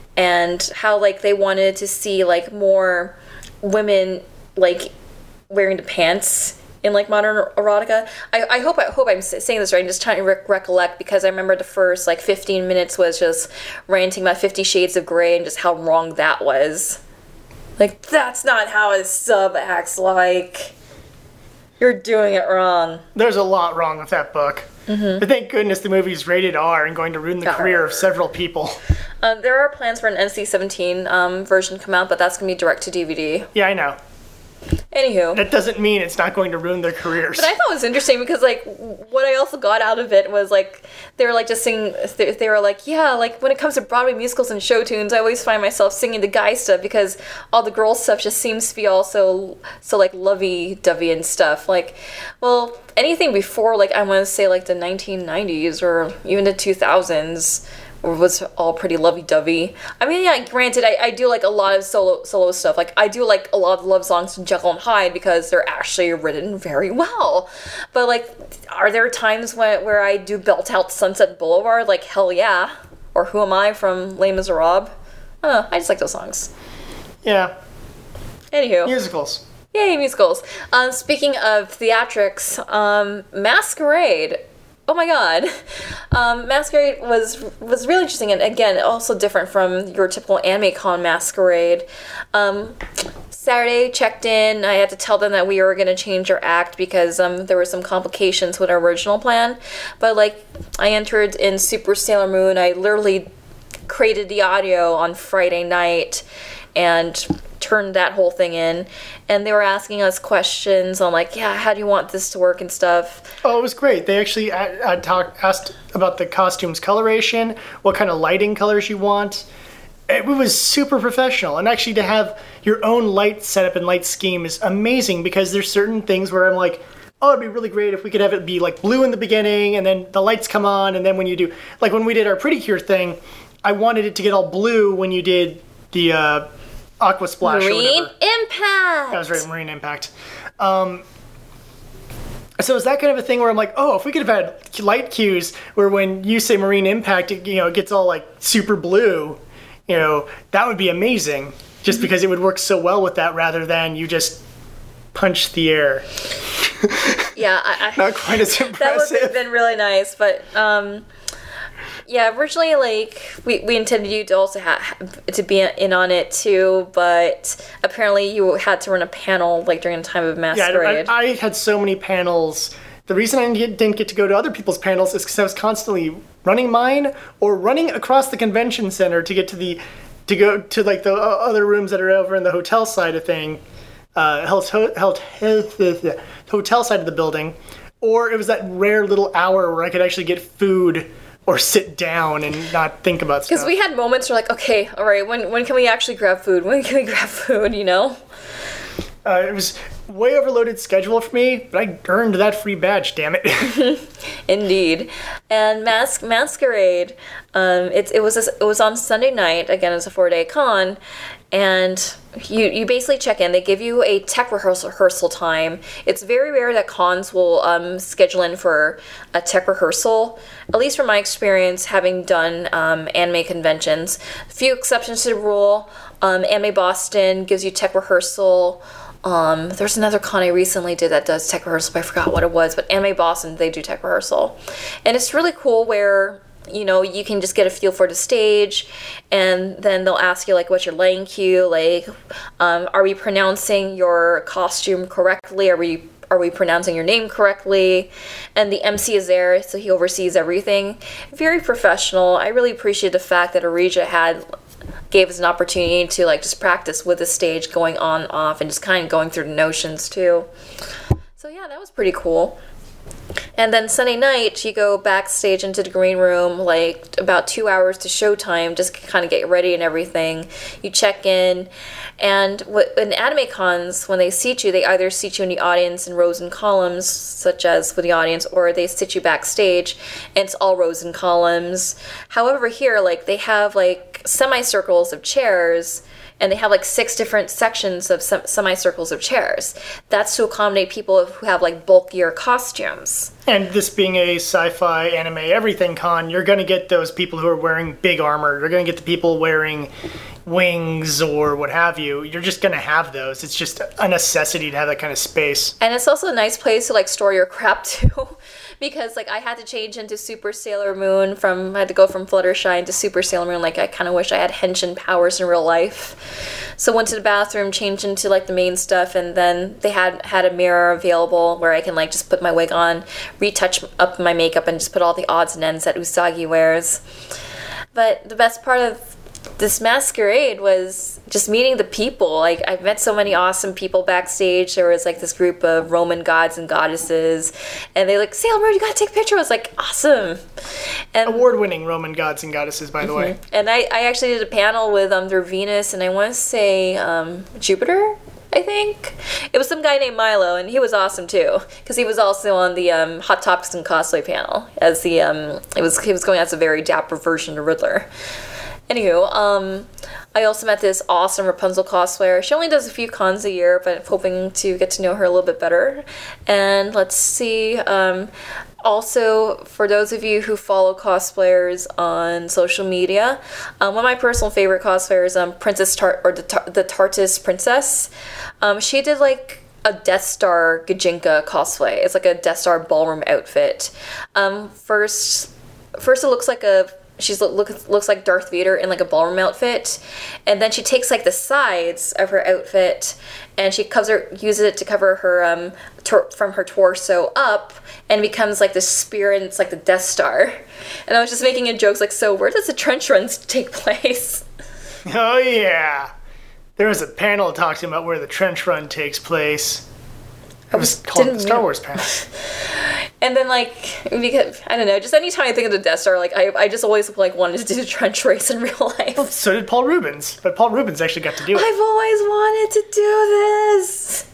and how, like, they wanted to see, like, more women, like, wearing the pants in like modern erotica. I, I hope I hope I'm saying this right. I'm just trying to re- recollect because I remember the first like fifteen minutes was just ranting about Fifty Shades of Grey and just how wrong that was. Like, that's not how a sub acts like. You're doing it wrong. There's a lot wrong with that book. Mm-hmm. But thank goodness the movie's rated R and going to ruin the career of several people. Um, there are plans for an N C seventeen um, version to come out, but that's going to be direct to D V D. Yeah, I know. Anywho. That doesn't mean it's not going to ruin their careers. But I thought it was interesting because, like, what I also got out of it was, like, they were, like, just singing, they, they were like, yeah, like, when it comes to Broadway musicals and show tunes, I always find myself singing the guy stuff because all the girl stuff just seems to be all so, so like, lovey-dovey and stuff. Like, well, anything before, like, I want to say, like, the nineteen nineties or even the two thousands was all pretty lovey-dovey. I mean, yeah, granted, I, I do like a lot of solo solo stuff. Like, I do like a lot of love songs from Jekyll and Hyde because they're actually written very well. But, like, are there times when, where I do belt out Sunset Boulevard? Like, hell yeah. Or Who Am I from Les Miserables? Uh, I just like those songs. Yeah. Anywho. Musicals. Yay, musicals. Um, speaking of theatrics, um, Masquerade. Oh my god. Um, Masquerade was was really interesting, and again, also different from your typical anime con Masquerade. Um, Saturday, checked in. I had to tell them that we were going to change our act because um, there were some complications with our original plan. But, like, I entered in Super Sailor Moon. I literally created the audio on Friday night and turned that whole thing in, and they were asking us questions on, like, yeah, how do you want this to work and stuff. Oh, it was great. They actually uh, talk, asked about the costumes coloration, what kind of lighting colors you want. It was super professional, and actually to have your own light setup and light scheme is amazing because there's certain things where I'm like, oh, it'd be really great if we could have it be like blue in the beginning and then the lights come on, and then when you do, like when we did our Pretty Cure thing, I wanted it to get all blue when you did the uh, Aqua Splash Marine or whatever. Impact! That was right, Marine Impact. Um, so is that kind of a thing where I'm like, oh, if we could have had light cues where when you say Marine Impact, it, you know, it gets all like super blue, you know, that would be amazing. Just because it would work so well with that rather than you just punch the air. Yeah, I, I, not quite as impressive. That would have been really nice, but um, yeah, originally, like, we, we intended you to also have to be in on it too, but apparently you had to run a panel like during the time of Masquerade. Yeah, I, I had so many panels. The reason I didn't get to go to other people's panels is because I was constantly running mine or running across the convention center to get to the to go to like the other rooms that are over in the hotel side of thing, uh, health, health, health, hotel side of the building, or it was that rare little hour where I could actually get food or sit down and not think about stuff. Because we had moments where, like, okay, all right, when when can we actually grab food? When can we grab food, you know? Uh, it was way overloaded schedule for me, but I earned that free badge, damn it. Indeed. And Mas- Masquerade, um, it, it, was a, it was on Sunday night, again, it's a four-day con, and you you basically check in. They give you a tech rehearsal, rehearsal time. It's very rare that cons will um, schedule in for a tech rehearsal, at least from my experience having done um, anime conventions. A few exceptions to the rule. Um, Anime Boston gives you tech rehearsal. Um, there's another con I recently did that does tech rehearsal, but I forgot what it was, but Anime Boston, they do tech rehearsal. And it's really cool where, you know, you can just get a feel for the stage, and then they'll ask you, like, what's your line cue, like, um, are we pronouncing your costume correctly, are we are we pronouncing your name correctly, and the M C is there, so he oversees everything. Very professional. I really appreciate the fact that Arija had gave us an opportunity to, like, just practice with the stage going on, off, and just kind of going through the notions too. So yeah, that was pretty cool. And then Sunday night, you go backstage into the green room, like about two hours to showtime, just kind of get ready and everything. You check in, and what, in anime cons, when they seat you, they either seat you in the audience in rows and columns, such as with the audience, or they sit you backstage, and it's all rows and columns. However, here, like, they have, like, semicircles of chairs, and they have like six different sections of sem- semicircles of chairs. That's to accommodate people who have like bulkier costumes. And this being a sci-fi anime everything con, you're going to get those people who are wearing big armor. You're going to get the people wearing wings or what have you. You're just going to have those. It's just a necessity to have that kind of space. And it's also a nice place to like store your crap too. Because like I had to change into Super Sailor Moon from I had to go from Fluttershy into Super Sailor Moon. Like I kind of wish I had henshin powers in real life. So went to the bathroom, changed into like the main stuff, and then they had had a mirror available where I can like just put my wig on, retouch up my makeup, and just put all the odds and ends that Usagi wears. But the best part of this masquerade was just meeting the people. Like I've met so many awesome people backstage. There was like this group of Roman gods and goddesses, and they like, Sailor Moon, you gotta take a picture. I was like, awesome. And award-winning Roman gods and goddesses, by the mm-hmm. way. And I, I actually did a panel with um their Venus, and I want to say um Jupiter, I think. It was some guy named Milo, and he was awesome too, because he was also on the um, Hot Topics and Cosplay panel as the um it was he was going as a very dapper version of Riddler. Anywho, um, I also met this awesome Rapunzel cosplayer. She only does a few cons a year, but I'm hoping to get to know her a little bit better. And let's see, um, also, for those of you who follow cosplayers on social media, um, one of my personal favorite cosplayers, um, Princess Tart, or the, Tar- the Tartus Princess, um, she did like a Death Star Gajinka cosplay. It's like a Death Star ballroom outfit. Um, first, first it looks like a She's look, looks like Darth Vader in like a ballroom outfit, and then she takes like the sides of her outfit and she cover uses it to cover her um tor- from her torso up, and becomes like this spear, and it's like the Death Star. And I was just making a joke like, so where does the trench runs take place? Oh yeah, there was a panel talking about where the trench run takes place. It was called the Star Wars panel. And then, like, because, I don't know, just anytime I think of the Death Star, like, I I just always, like, wanted to do a trench race in real life. Well, so did Paul Rubens, but Paul Rubens actually got to do it. I've always wanted to do this!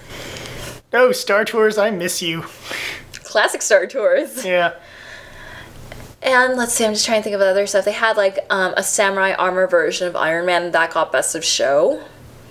Oh, Star Tours, I miss you. Classic Star Tours. Yeah. And let's see, I'm just trying to think of other stuff. They had, like, um, a samurai armor version of Iron Man, and that got Best of Show.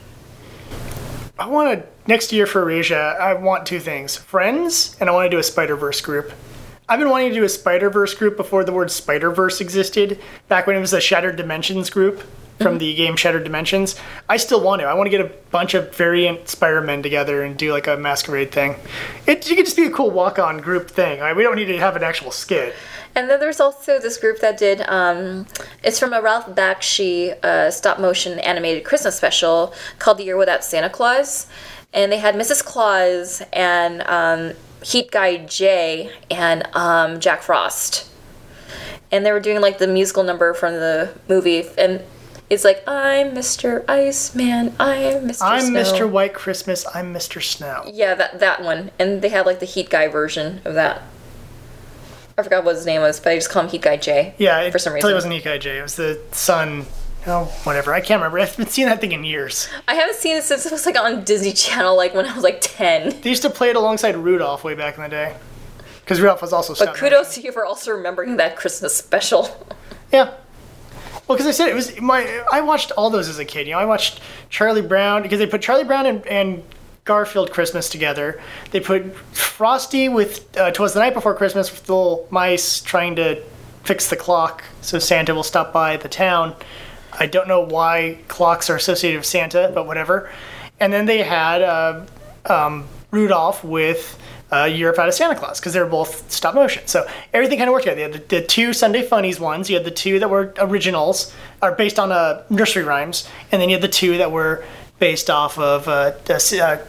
I want to, next year for Asia, I want two things. Friends, and I want to do a Spider-Verse group. I've been wanting to do a Spider-Verse group before the word Spider-Verse existed, back when it was the Shattered Dimensions group from mm-hmm. the game Shattered Dimensions. I still want to. I want to get a bunch of variant Spider-Men together and do like a masquerade thing. It, it could just be a cool walk-on group thing. Right? We don't need to have an actual skit. And then there's also this group that did, um, it's from a Ralph Bakshi uh, stop-motion animated Christmas special called The Year Without Santa Claus. And they had Missus Claus and um, Heat Guy Jay and um, Jack Frost. And they were doing like the musical number from the movie. And it's like, I'm Mister Iceman, I'm Mister I'm Snow. Mister White Christmas, I'm Mister Snow. Yeah, that, that one. And they had like the Heat Guy version of that. I forgot what his name was, but I just call him Heat Guy J. Yeah, it for some reason. totally wasn't Heat Guy J. It was the son. Oh, whatever. I can't remember. I've been seeing that thing in years. I haven't seen it since it was like on Disney Channel, like when I was like ten. They used to play it alongside Rudolph way back in the day, because Rudolph was also. But kudos to you for also remembering that Christmas special. Yeah. Well, because I said it was my. I watched all those as a kid. You know, I watched Charlie Brown because they put Charlie Brown and. and Garfield Christmas together. They put Frosty with uh, 'Twas the Night Before Christmas with the little mice trying to fix the clock so Santa will stop by the town. I don't know why clocks are associated with Santa, but whatever. And then they had uh, um, Rudolph with uh, Year Without a Santa Claus, because they were both stop motion. So everything kind of worked together. They had the, the two Sunday Funnies ones. You had the two that were originals, or based on uh, nursery rhymes, and then you had the two that were based off of uh, the, uh,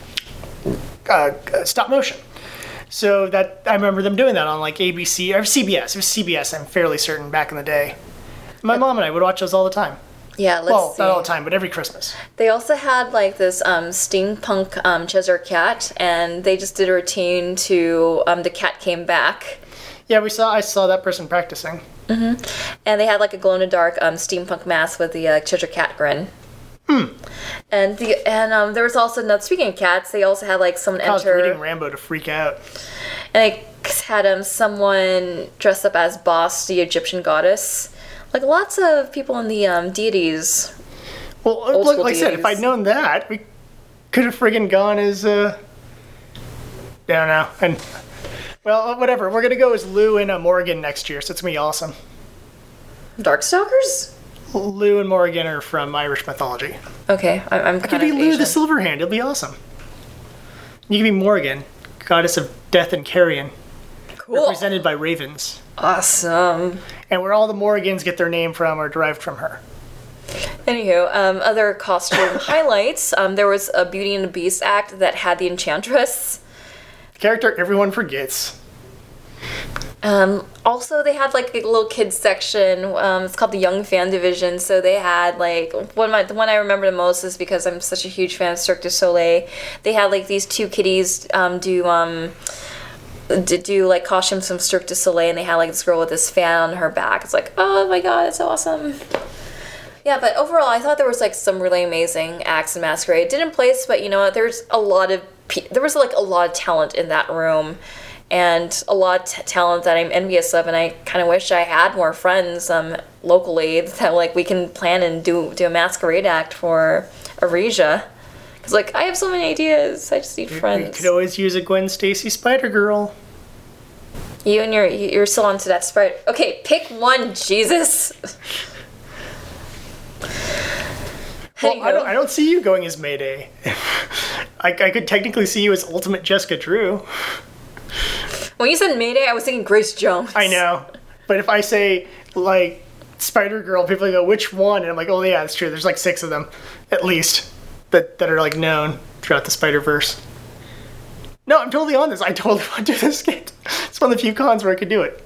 uh, stop motion. So that I remember them doing that on like A B C or C B S. It was C B S, I'm fairly certain, back in the day. My mom and I would watch those all the time. Yeah, let's Well, see. not all the time, but every Christmas. They also had like this um, steampunk um, Cheshire cat, and they just did a routine to um, the cat came back. Yeah, we saw. I saw that person practicing. And they had like a glow in the dark um, steampunk mask with the uh, Cheshire cat grin. Hmm. And the and um, there was also now speaking of cats, they also had like someone Caused enter, reading Rambo to freak out. and they had um someone dressed up as Boss, the Egyptian goddess. Like lots of people in the um, deities. Well, Old look, school like I said, if deities. I'd known that, we could have friggin' gone as, uh... I don't know. And, well, whatever. We're gonna go as Lou and uh, Morrigan next year, so it's gonna be awesome. Darkstalkers? Lou and Morrigan are from Irish mythology. Okay, I- I'm I could kind be of Lou Asian. the Silverhand. It'll be awesome. You can be Morrigan, goddess of death and carrion, Cool. represented by ravens. Awesome. And where all the Morrigans get their name from are derived from her. Anywho, um, other costume highlights. Um, there was a Beauty and the Beast act that had the Enchantress. Character everyone forgets. Um, also, they had like a little kids section. Um, it's called the Young Fan Division. So they had like one of my, the one I remember the most is because I'm such a huge fan of Cirque du Soleil. They had like these two kitties um, do um, d- do like costumes from Cirque du Soleil, and they had like this girl with this fan on her back. It's like, oh my god, it's so awesome. Yeah, but overall, I thought there was like some really amazing acts in Masquerade. Didn't place, but you know what? There's a lot of pe- there was like a lot of talent in that room, and a lot of t- talent that I'm envious of. And I kind of wish I had more friends um locally that like we can plan and do do a Masquerade act for Arisia. Cause like I have so many ideas. I just need You friends. could always use a Gwen Stacy Spider Girl. You and your you're still onto that sprite. Okay, pick one, Jesus. Well, I don't, I don't see you going as Mayday. I, I could technically see you as Ultimate Jessica Drew. When you said Mayday, I was thinking Grace Jones. I know. But if I say, like, Spider Girl, people go, which one? And I'm like, oh, yeah, that's true. There's like six of them, at least, that, that are, like, known throughout the Spider-Verse. No, I'm totally on this. I totally want to do this skit. It's one of the few cons where I could do it.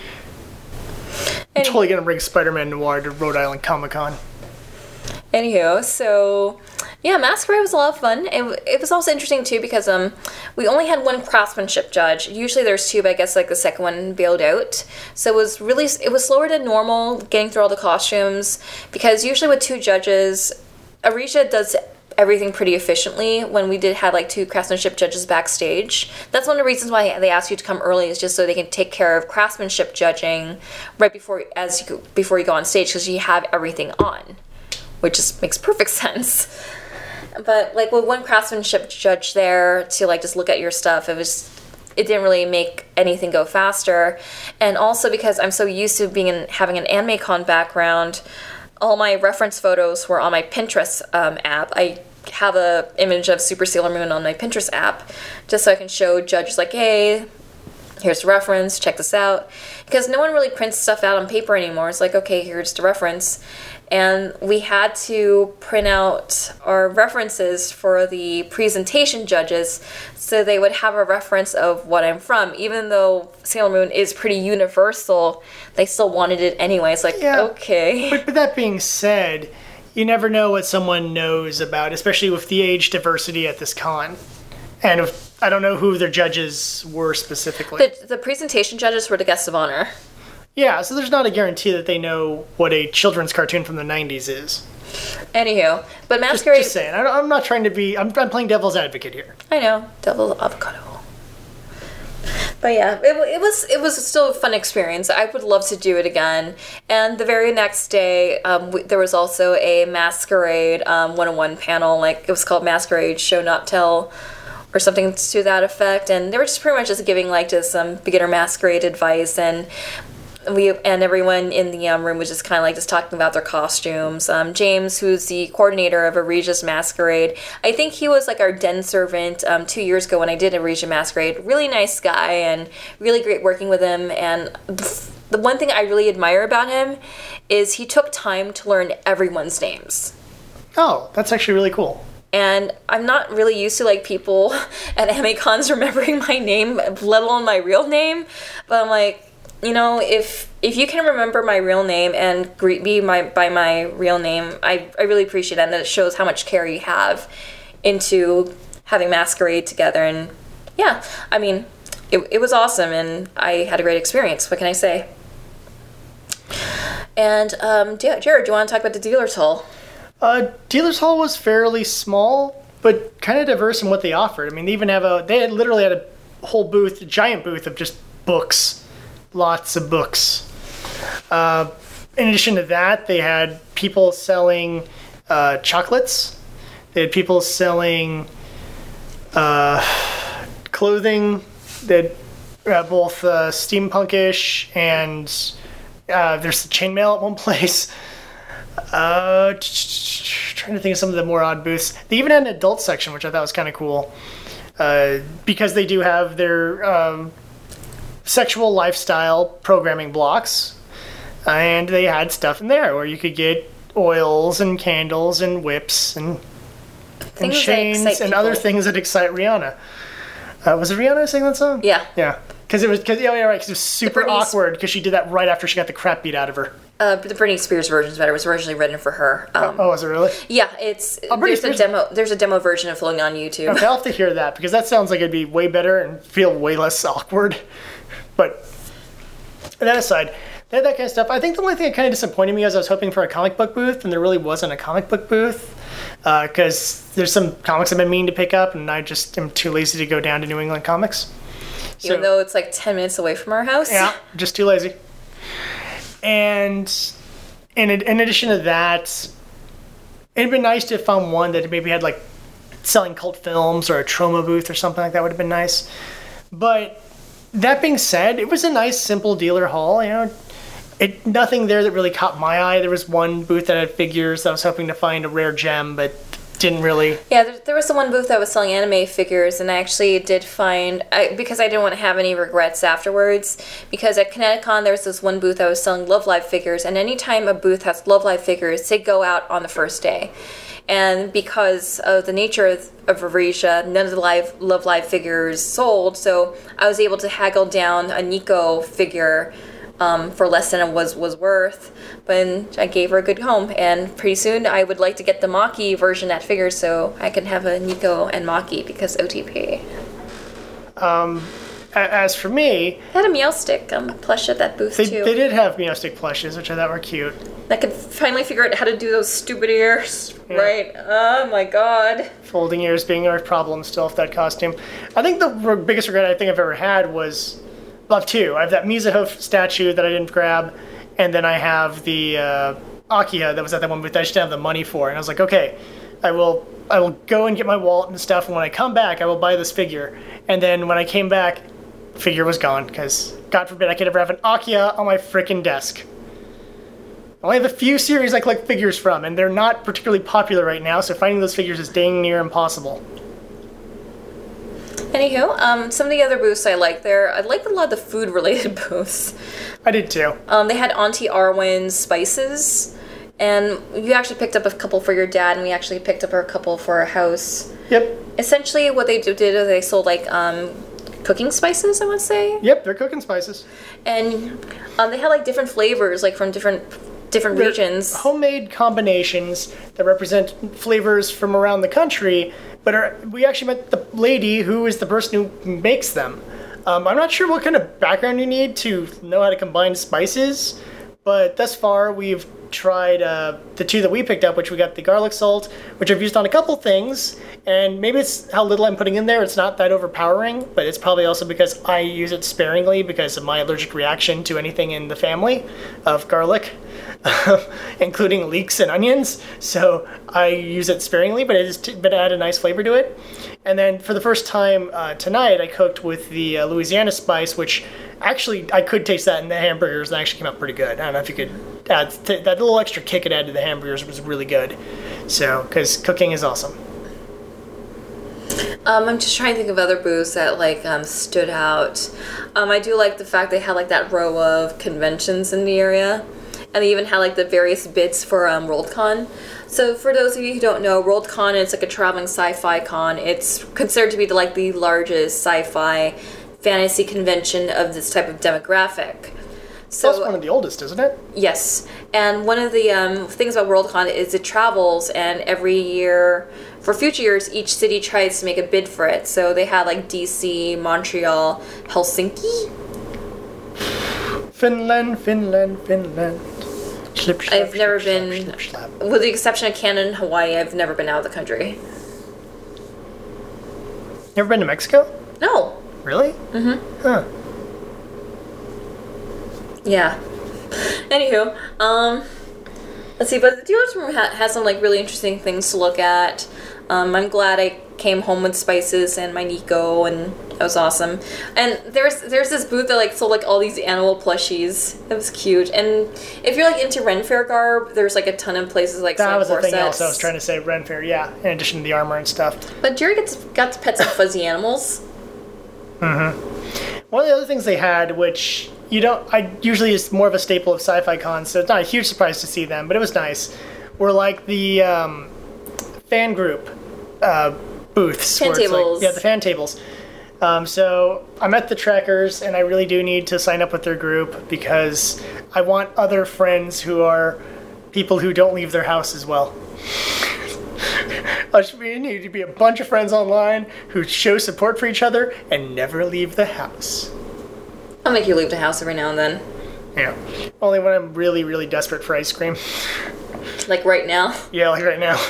I'm Any- totally going to bring Spider-Man Noir to Rhode Island Comic-Con. Anywho, so yeah, Masquerade was a lot of fun. It, it was also interesting too because um we only had one craftsmanship judge. Usually there's two, but I guess like the second one bailed out. So it was really it was slower than normal getting through all the costumes because usually with two judges, Arisia does everything pretty efficiently. When we did have like two craftsmanship judges backstage, that's one of the reasons why they asked you to come early is just so they can take care of craftsmanship judging right before as you before you go on stage because you have everything on. Which just makes perfect sense. But like with one craftsmanship judge there to like just look at your stuff, it was it didn't really make anything go faster. And also because I'm so used to being in having an anime con background, all my reference photos were on my Pinterest um, app. I have a image of Super Sailor Moon on my Pinterest app just so I can show judges like, hey, here's a reference, check this out. Because no one really prints stuff out on paper anymore. It's like, okay, here's the reference. And we had to print out our references for the presentation judges so they would have a reference of what I'm from. Even though Sailor Moon is pretty universal, they still wanted it anyway. It's like, Yeah. okay. But, but that being said, you never know what someone knows about, especially with the age diversity at this con. And if, I don't know who their judges were specifically. The, the presentation judges were the guests of honor. Yeah, so there's not a guarantee that they know what a children's cartoon from the nineties is. Anywho, but Just, Masquerade... just saying. I don't, I'm not trying to be... I'm, I'm playing devil's advocate here. I know, Devil's Avocado. But yeah, it, it was it was still a fun experience. I would love to do it again. And the very next day, um, we, there was also a Masquerade um, one oh one panel. Like it was called Masquerade Show Not Tell, or something to that effect. And they were just pretty much just giving like just some beginner masquerade advice and. We and everyone in the um, room was just kind of like just talking about their costumes. Um, James, who's the coordinator of Arisia's Masquerade, I think he was like our den servant um, two years ago when I did Arisia Masquerade. Really nice guy and really great working with him. And the one thing I really admire about him is he took time to learn everyone's names. Oh, that's actually really cool. And I'm not really used to like people at anime cons remembering my name, let alone my real name. But I'm like, you know, if if you can remember my real name and greet me my, by my real name, I, I really appreciate that. And that it shows how much care you have into having Masquerade together. And yeah, I mean, it, it was awesome, and I had a great experience. What can I say? And um, yeah, Jared, do you want to talk about the dealer's hall? Uh, dealer's hall was fairly small, but kind of diverse in what they offered. I mean, they even have a, they had literally had a whole booth, a giant booth of just books, lots of books. Uh, in addition to that, they had people selling uh, chocolates. They had people selling uh, clothing that uh, both uh, steampunkish and uh, there's chainmail at one place. Uh, trying to think of some of the more odd booths. They even had an adult section, which I thought was kind of cool, uh, because they do have their um, sexual lifestyle programming blocks, and they had stuff in there where you could get oils and candles and whips and, and chains and other things that excite Rihanna. Uh, was it Rihanna who sang that song? Yeah. Yeah. Because it was, cause, yeah, yeah, right, because it was super awkward because she did that right after she got the crap beat out of her. Uh, the Britney Spears version is better. It was originally written for her. Um, oh, was it really? Yeah, it's oh, there's Spears. a demo. There's a demo version of floating on YouTube. Okay, I'll have to hear that because that sounds like it'd be way better and feel way less awkward. But that aside, they had that kind of stuff. I think the only thing that kind of disappointed me was I was hoping for a comic book booth, and there really wasn't a comic book booth because uh, there's some comics I've been meaning to pick up, and I just am too lazy to go down to New England Comics. Even so, though it's like ten minutes away from our house. Yeah, just too lazy. And in in addition to that, it'd been nice to have found one that maybe had like selling cult films or a Troma booth or something like that would have been nice. But that being said, it was a nice, simple dealer hall. You know, it nothing there that really caught my eye. There was one booth that had figures that I was hoping to find a rare gem, but didn't really. Yeah, there, there was the one booth that was selling anime figures, and I actually did find, I, because I didn't want to have any regrets afterwards, because at Kineticon there was this one booth that was selling Love Live figures, and anytime a booth has Love Live figures, they go out on the first day. And because of the nature of, of Aresia, none of the live, Love Live figures sold, so I was able to haggle down a Nico figure um, for less than it was, was worth. But I gave her a good home, and pretty soon I would like to get the Maki version at figures so I can have a Nico and Maki because O T P. Um, as for me, I had a Meowstick um, plush at that booth they, too. They did have Meowstick plushes, which I thought were cute. I could finally figure out how to do those stupid ears. Yeah. Right? Oh my god. Folding ears being a problem still with that costume. I think the r- biggest regret I think I've ever had was, well, I have two. I have that Mizuho statue that I didn't grab. And then I have the uh, Akia that was at that one booth that I just didn't have the money for. And I was like, okay, I will I will go and get my wallet and stuff. And when I come back, I will buy this figure. And then when I came back, the figure was gone. Because, God forbid, I could ever have an Akia on my frickin' desk. I only have a few series I collect figures from. And they're not particularly popular right now. So finding those figures is dang near impossible. Anywho, um, some of the other booths I like there, I liked a lot of the food-related booths. I did too. Um, they had Auntie Arwen's spices, and you actually picked up a couple for your dad, and we actually picked up a couple for our house. Yep. Essentially, what they did is they sold like um, cooking spices, I would say. Yep, they're cooking spices. And um, they had like different flavors, like from different different they're regions. Homemade combinations that represent flavors from around the country. But our, we actually met the lady who is the person who makes them. Um, I'm not sure what kind of background you need to know how to combine spices, but thus far we've tried uh, the two that we picked up, which we got the garlic salt, which I've used on a couple things, and maybe it's how little I'm putting in there. It's not that overpowering, but it's probably also because I use it sparingly because of my allergic reaction to anything in the family of garlic, including leeks and onions. So I use it sparingly, but it is t- but add a nice flavor to it. And then for the first time uh, tonight, I cooked with the uh, Louisiana spice, which actually I could taste that in the hamburgers, and it actually came out pretty good. I don't know if you could add t- that little extra kick it added to the hamburgers was really good. So, because cooking is awesome. Um, I'm just trying to think of other booths that like um, stood out. Um, I do like the fact they had like that row of conventions in the area, and they even had like the various bits for um, Worldcon. So for those of you who don't know, Worldcon is like a traveling sci-fi con. It's considered to be the, like the largest sci-fi fantasy convention of this type of demographic. So That's one of the oldest, isn't it? yes, and one of the um, things about Worldcon is it travels, and every year, for future years, each city tries to make a bid for it. So they had like D C, Montreal, Helsinki. Finland, Finland, Finland. Slip, slap, I've never slip, been, slap, slip, slap. with the exception of Canada and Hawaii, I've never been out of the country. You ever been to Mexico? No. Really? Mm-hmm. Huh. Yeah. Anywho, um, let's see. But the dealer's room ha- has some like really interesting things to look at. Um, I'm glad I came home with spices and my Nico, and that was awesome. And there's there's this booth that like sold like all these animal plushies. That was cute. And if you're like into Ren Fair garb, there's like a ton of places like That selling was the thing corsets. else I was trying to say. Ren Fair, yeah. In addition to the armor and stuff. But Jerry gets got to pet some fuzzy animals. One of the other things they had, which you don't, I usually is more of a staple of sci-fi cons, so it's not a huge surprise to see them, but it was nice. Were like the um, fan group uh, booths. Fan where it's like- tables. yeah, the fan tables. Um, so I'm at the Trekkers, and I really do need to sign up with their group because I want other friends who are people who don't leave their house as well. I should be, need to be a bunch of friends online who show support for each other and never leave the house. I'll make you leave the house every now and then. Yeah. Only when I'm really, really desperate for ice cream. Like right now. Yeah, like right now.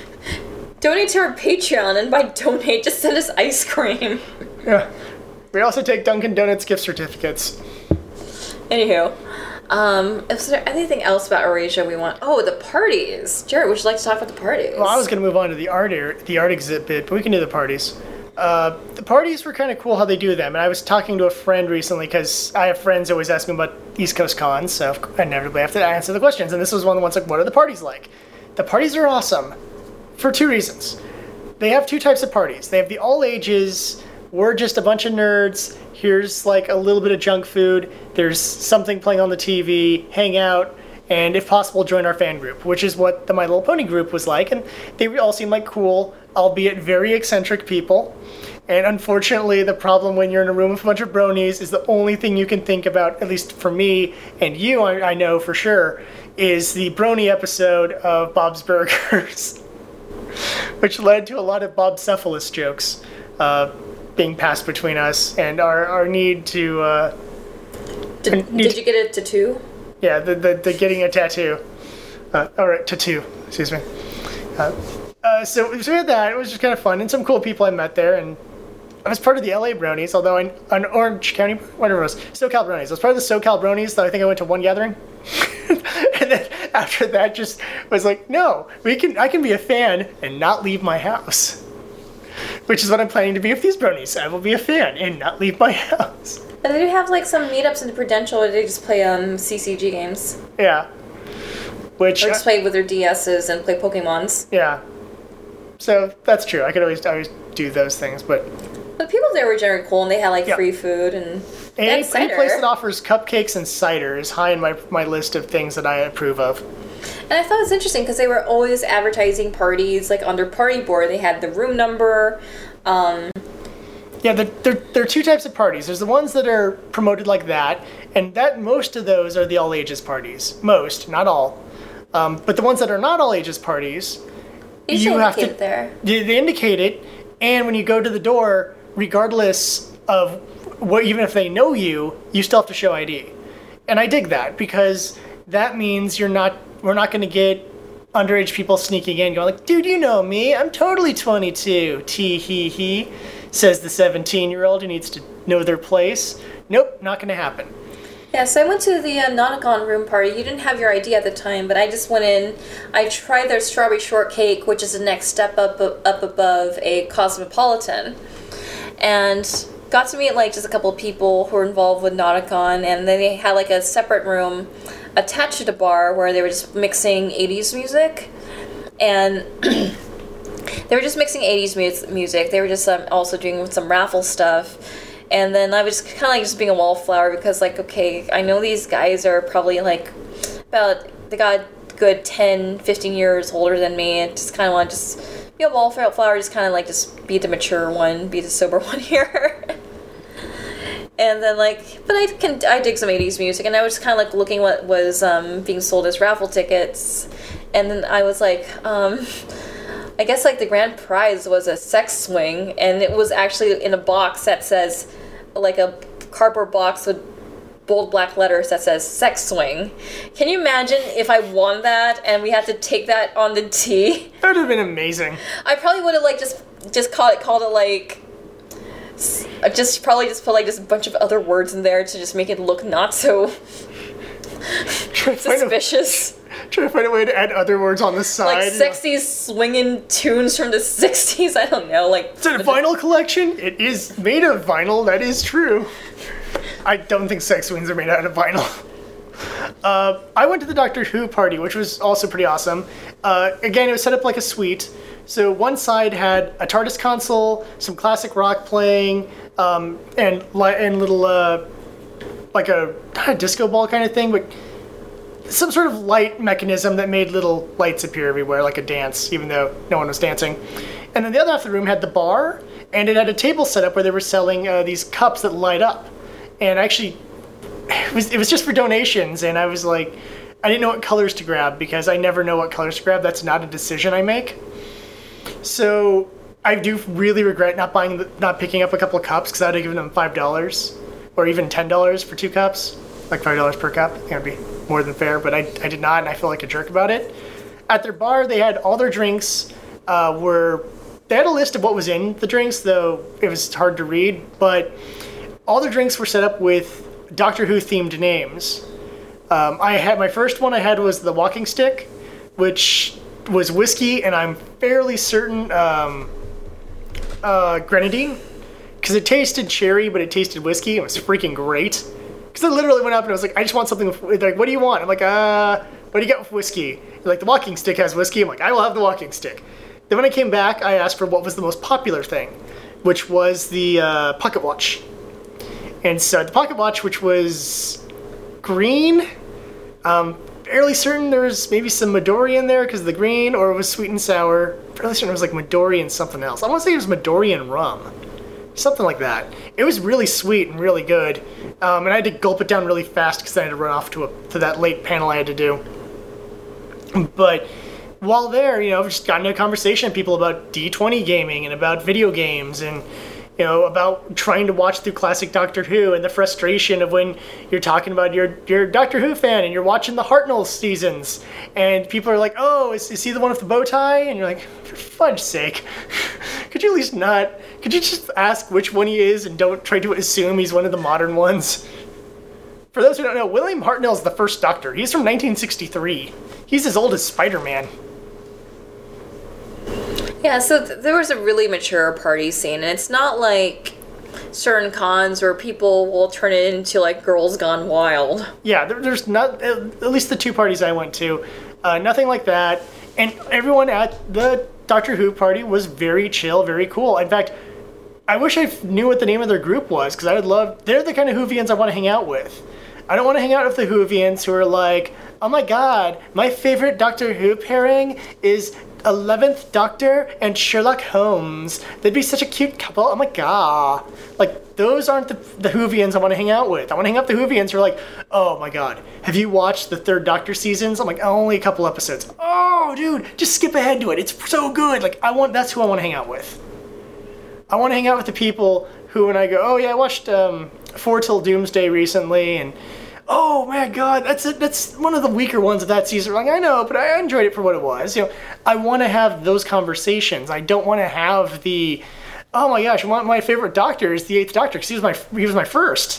Donate to our Patreon, and by donate, just send us ice cream. Yeah. We also take Dunkin' Donuts gift certificates. Anywho, um, is there anything else about Eurasia we want? Oh, the parties. Jared, would you like to talk about the parties? Well, I was going to move on to the art er- the art exhibit, but we can do the parties. Uh, the parties were kind of cool how they do them, and I was talking to a friend recently because I have friends who always ask me about East Coast cons, so I inevitably have to answer the questions, and this was one of the ones like, what are the parties like? The parties are awesome for two reasons. They have two types of parties. They have the all ages, we're just a bunch of nerds, here's like a little bit of junk food, there's something playing on the T V, hang out, and if possible join our fan group, which is what the My Little Pony group was like, and they all seem like cool, albeit very eccentric people. And unfortunately, the problem when you're in a room with a bunch of bronies is the only thing you can think about, at least for me and you, I, I know for sure, is the brony episode of Bob's Burgers, which led to a lot of Bobcephalus jokes uh, being passed between us, and our, our need to... Uh, Did, need did to- you get a tattoo? Yeah, the, the, the getting a tattoo. Uh, or tattoo, excuse me. Uh, uh, so, so we had that. It was just kind of fun, and some cool people I met there, and I was part of the L A Bronies, although I, an Orange County, whatever it was, SoCal Bronies. I was part of the SoCal Bronies, though I think I went to one gathering. And then after that, just was like, no, we can. I can be a fan and not leave my house. Which is what I'm planning to be with these Bronies. I will be a fan and not leave my house. And they do have like some meetups in the Prudential where they just play um C C G games. Yeah. Which, Or just play with their D S's and play Pokemons. yeah. So that's true. I could always always do those things, but But people there were generally cool, and they had like Yeah. free food and they any, had any cider. place that offers cupcakes and cider is high in my my list of things that I approve of. And I thought it was interesting because they were always advertising parties, like on their party board. They had the room number. Um, Yeah, there, there, there are two types of parties. There's the ones that are promoted like that, and that most of those are the all ages parties. Most, not all. Um, but the ones that are not all ages parties, you you should have indicate to. there. They, they indicate it, and when you go to the door, regardless of what, even if they know you, you still have to show I D. And I dig that because that means you're not. We're not going to get underage people sneaking in, going like, "Dude, you know me. I'm totally twenty-two." Tee hee hee, says the seventeen-year-old who needs to know their place. Nope, not going to happen. Yeah, so I went to the uh, Nauticon room party. You didn't have your I D at the time, but I just went in. I tried their strawberry shortcake, which is the next step up up above a cosmopolitan, and got to meet like just a couple of people who were involved with Nauticon, and then they had like a separate room attached to the bar where they were just mixing eighties music, and they were just mixing eighties mu- music. They were just um, also doing some raffle stuff. And then I was kind of like just being a wallflower because, like, okay, I know these guys are probably, like, about, they got good ten, fifteen years older than me. And just kind of want to just be a wallflower, just kind of, like, just be the mature one, be the sober one here. And then like, but I can I dig some eighties music, and I was kind of like looking what was um, being sold as raffle tickets, and then I was like, um, I guess like the grand prize was a sex swing, and it was actually in a box that says, like a cardboard box with bold black letters that says sex swing. Can you imagine if I won that and we had to take that on the tee? That would have been amazing. I probably would have like just just called it called it like. I just probably just put like just a bunch of other words in there to just make it look not so suspicious. Try to find a way to add other words on the side. Like sexy swinging tunes from the sixties. I don't know. Like it's a vinyl collection. It is made of vinyl. That is true. I don't think sex swings are made out of vinyl. Uh, I went to the Doctor Who party, which was also pretty awesome. Uh, again, it was set up like a suite. So one side had a TARDIS console, some classic rock playing, um, and li- and little uh, like a, not a disco ball kind of thing, but some sort of light mechanism that made little lights appear everywhere, like a dance, even though no one was dancing. And then the other half of the room had the bar, and it had a table set up where they were selling uh, these cups that light up. And actually, it was it was just for donations, and I was like, I didn't know what colors to grab because I never know what colors to grab. That's not a decision I make. So I do really regret not buying, the, not picking up a couple of cups because I'd have given them five dollars or even ten dollars for two cups, like five dollars per cup. I think that'd be more than fair, but I, I did not, and I feel like a jerk about it. At their bar, they had all their drinks uh, were, they had a list of what was in the drinks, though it was hard to read, but all their drinks were set up with Doctor Who themed names. Um, I had, my first one I had was the walking stick, which was whiskey, and I'm fairly certain um, uh, grenadine, because it tasted cherry, but it tasted whiskey. It was freaking great. Because I literally went up and I was like, I just want something with, like, what do you want? I'm like, uh, what do you got with whiskey? They're like, the walking stick has whiskey. I'm like, I will have the walking stick. Then when I came back, I asked for what was the most popular thing, which was the uh, pocket watch. And so the pocket watch, which was green, um, fairly certain there was maybe some Midori in there because of the green, or it was sweet and sour. Fairly certain it was like Midori and something else. I want to say it was Midori and rum. Something like that. It was really sweet and really good. Um, and I had to gulp it down really fast because I had to run off to a to that late panel I had to do. But while there, you know, I've just gotten into a conversation with people about D twenty gaming and about video games and, you know, about trying to watch through classic Doctor Who and the frustration of when you're talking about your you're a Doctor Who fan and you're watching the Hartnell seasons and people are like, oh, is, is he the one with the bow tie? And you're like, for fudge's sake, could you at least not, could you just ask which one he is and don't try to assume he's one of the modern ones? For those who don't know, William Hartnell is the first Doctor. He's from nineteen sixty-three. He's as old as Spider-Man. Yeah, so th- there was a really mature party scene, and it's not like certain cons where people will turn it into like Girls Gone Wild. Yeah, there, there's not, at least the two parties I went to, uh, nothing like that. And everyone at the Doctor Who party was very chill, very cool. In fact, I wish I knew what the name of their group was, because I would love, they're the kind of Whovians I want to hang out with. I don't want to hang out with the Whovians who are like, oh my god, my favorite Doctor Who pairing is eleventh Doctor and Sherlock Holmes. They'd be such a cute couple. Oh my god. Like, those aren't the, the Whovians I want to hang out with. I want to hang out with the Whovians who are like, oh my god, have you watched the third Doctor seasons? I'm like, only a couple episodes. Oh, dude, just skip ahead to it. It's so good. Like, I want, that's who I want to hang out with. I want to hang out with the people who, when I go, oh yeah, I watched um, Four Till Doomsday recently, and oh my god, that's a, that's one of the weaker ones of that season. Like, I know, but I enjoyed it for what it was. You know, I want to have those conversations. I don't want to have the, oh my gosh, my, my favorite Doctor is the Eighth Doctor because he was my he was my first.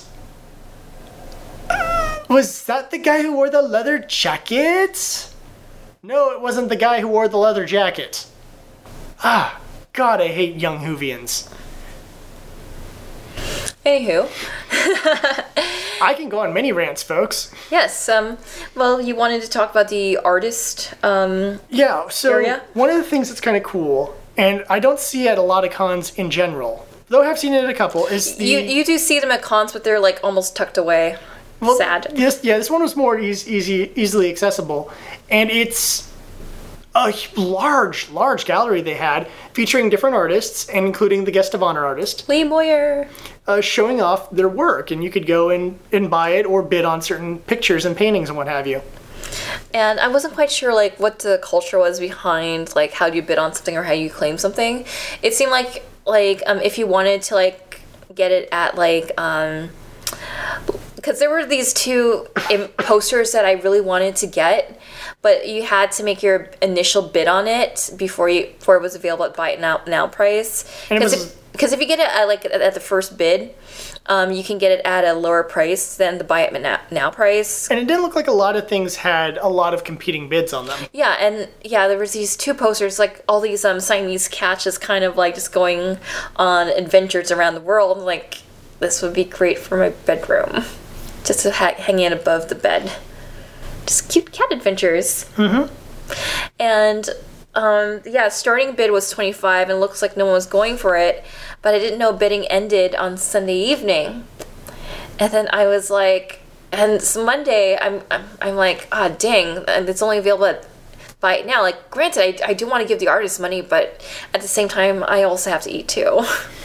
Was that the guy who wore the leather jacket? No, it wasn't the guy who wore the leather jacket. Ah, God, I hate young Whovians. Anywho. I can go on many rants, folks. Yes, um, well, you wanted to talk about the artist, um, Yeah, so area? One of the things that's kind of cool, and I don't see at a lot of cons in general, though I have seen it at a couple, is the... You you do see them at cons, but they're, like, almost tucked away. well, Sad. This, yeah, this one was more easy, easy, easily accessible, and it's a large, large gallery they had, featuring different artists, and including the guest of honor artist. Lee Moyer. uh, showing off their work, and you could go and, and buy it or bid on certain pictures and paintings and what have you. And I wasn't quite sure like what the culture was behind like how do you bid on something or how you claim something. It seemed like like um, if you wanted to like get it at like um because there were these two im- posters that I really wanted to get, but you had to make your initial bid on it before you before it was available at buy it now now price. Because if, because if you get it at like at the first bid, um, you can get it at a lower price than the buy it now, now price. And it didn't look like a lot of things had a lot of competing bids on them. Yeah, and yeah, there was these two posters, like all these um, Siamese cats just kind of like just going on adventures around the world. Like, this would be great for my bedroom. Just to ha- hang it above the bed. Just cute cat adventures. Mm-hmm. And um, yeah, starting bid was twenty-five, and it looks like no one was going for it. But I didn't know bidding ended on Sunday evening. And then I was like, and it's Monday, I'm, I'm, I'm like, ah, dang, and it's only available at buy it now. Like, granted, I, I do want to give the artist money, but at the same time, I also have to eat too.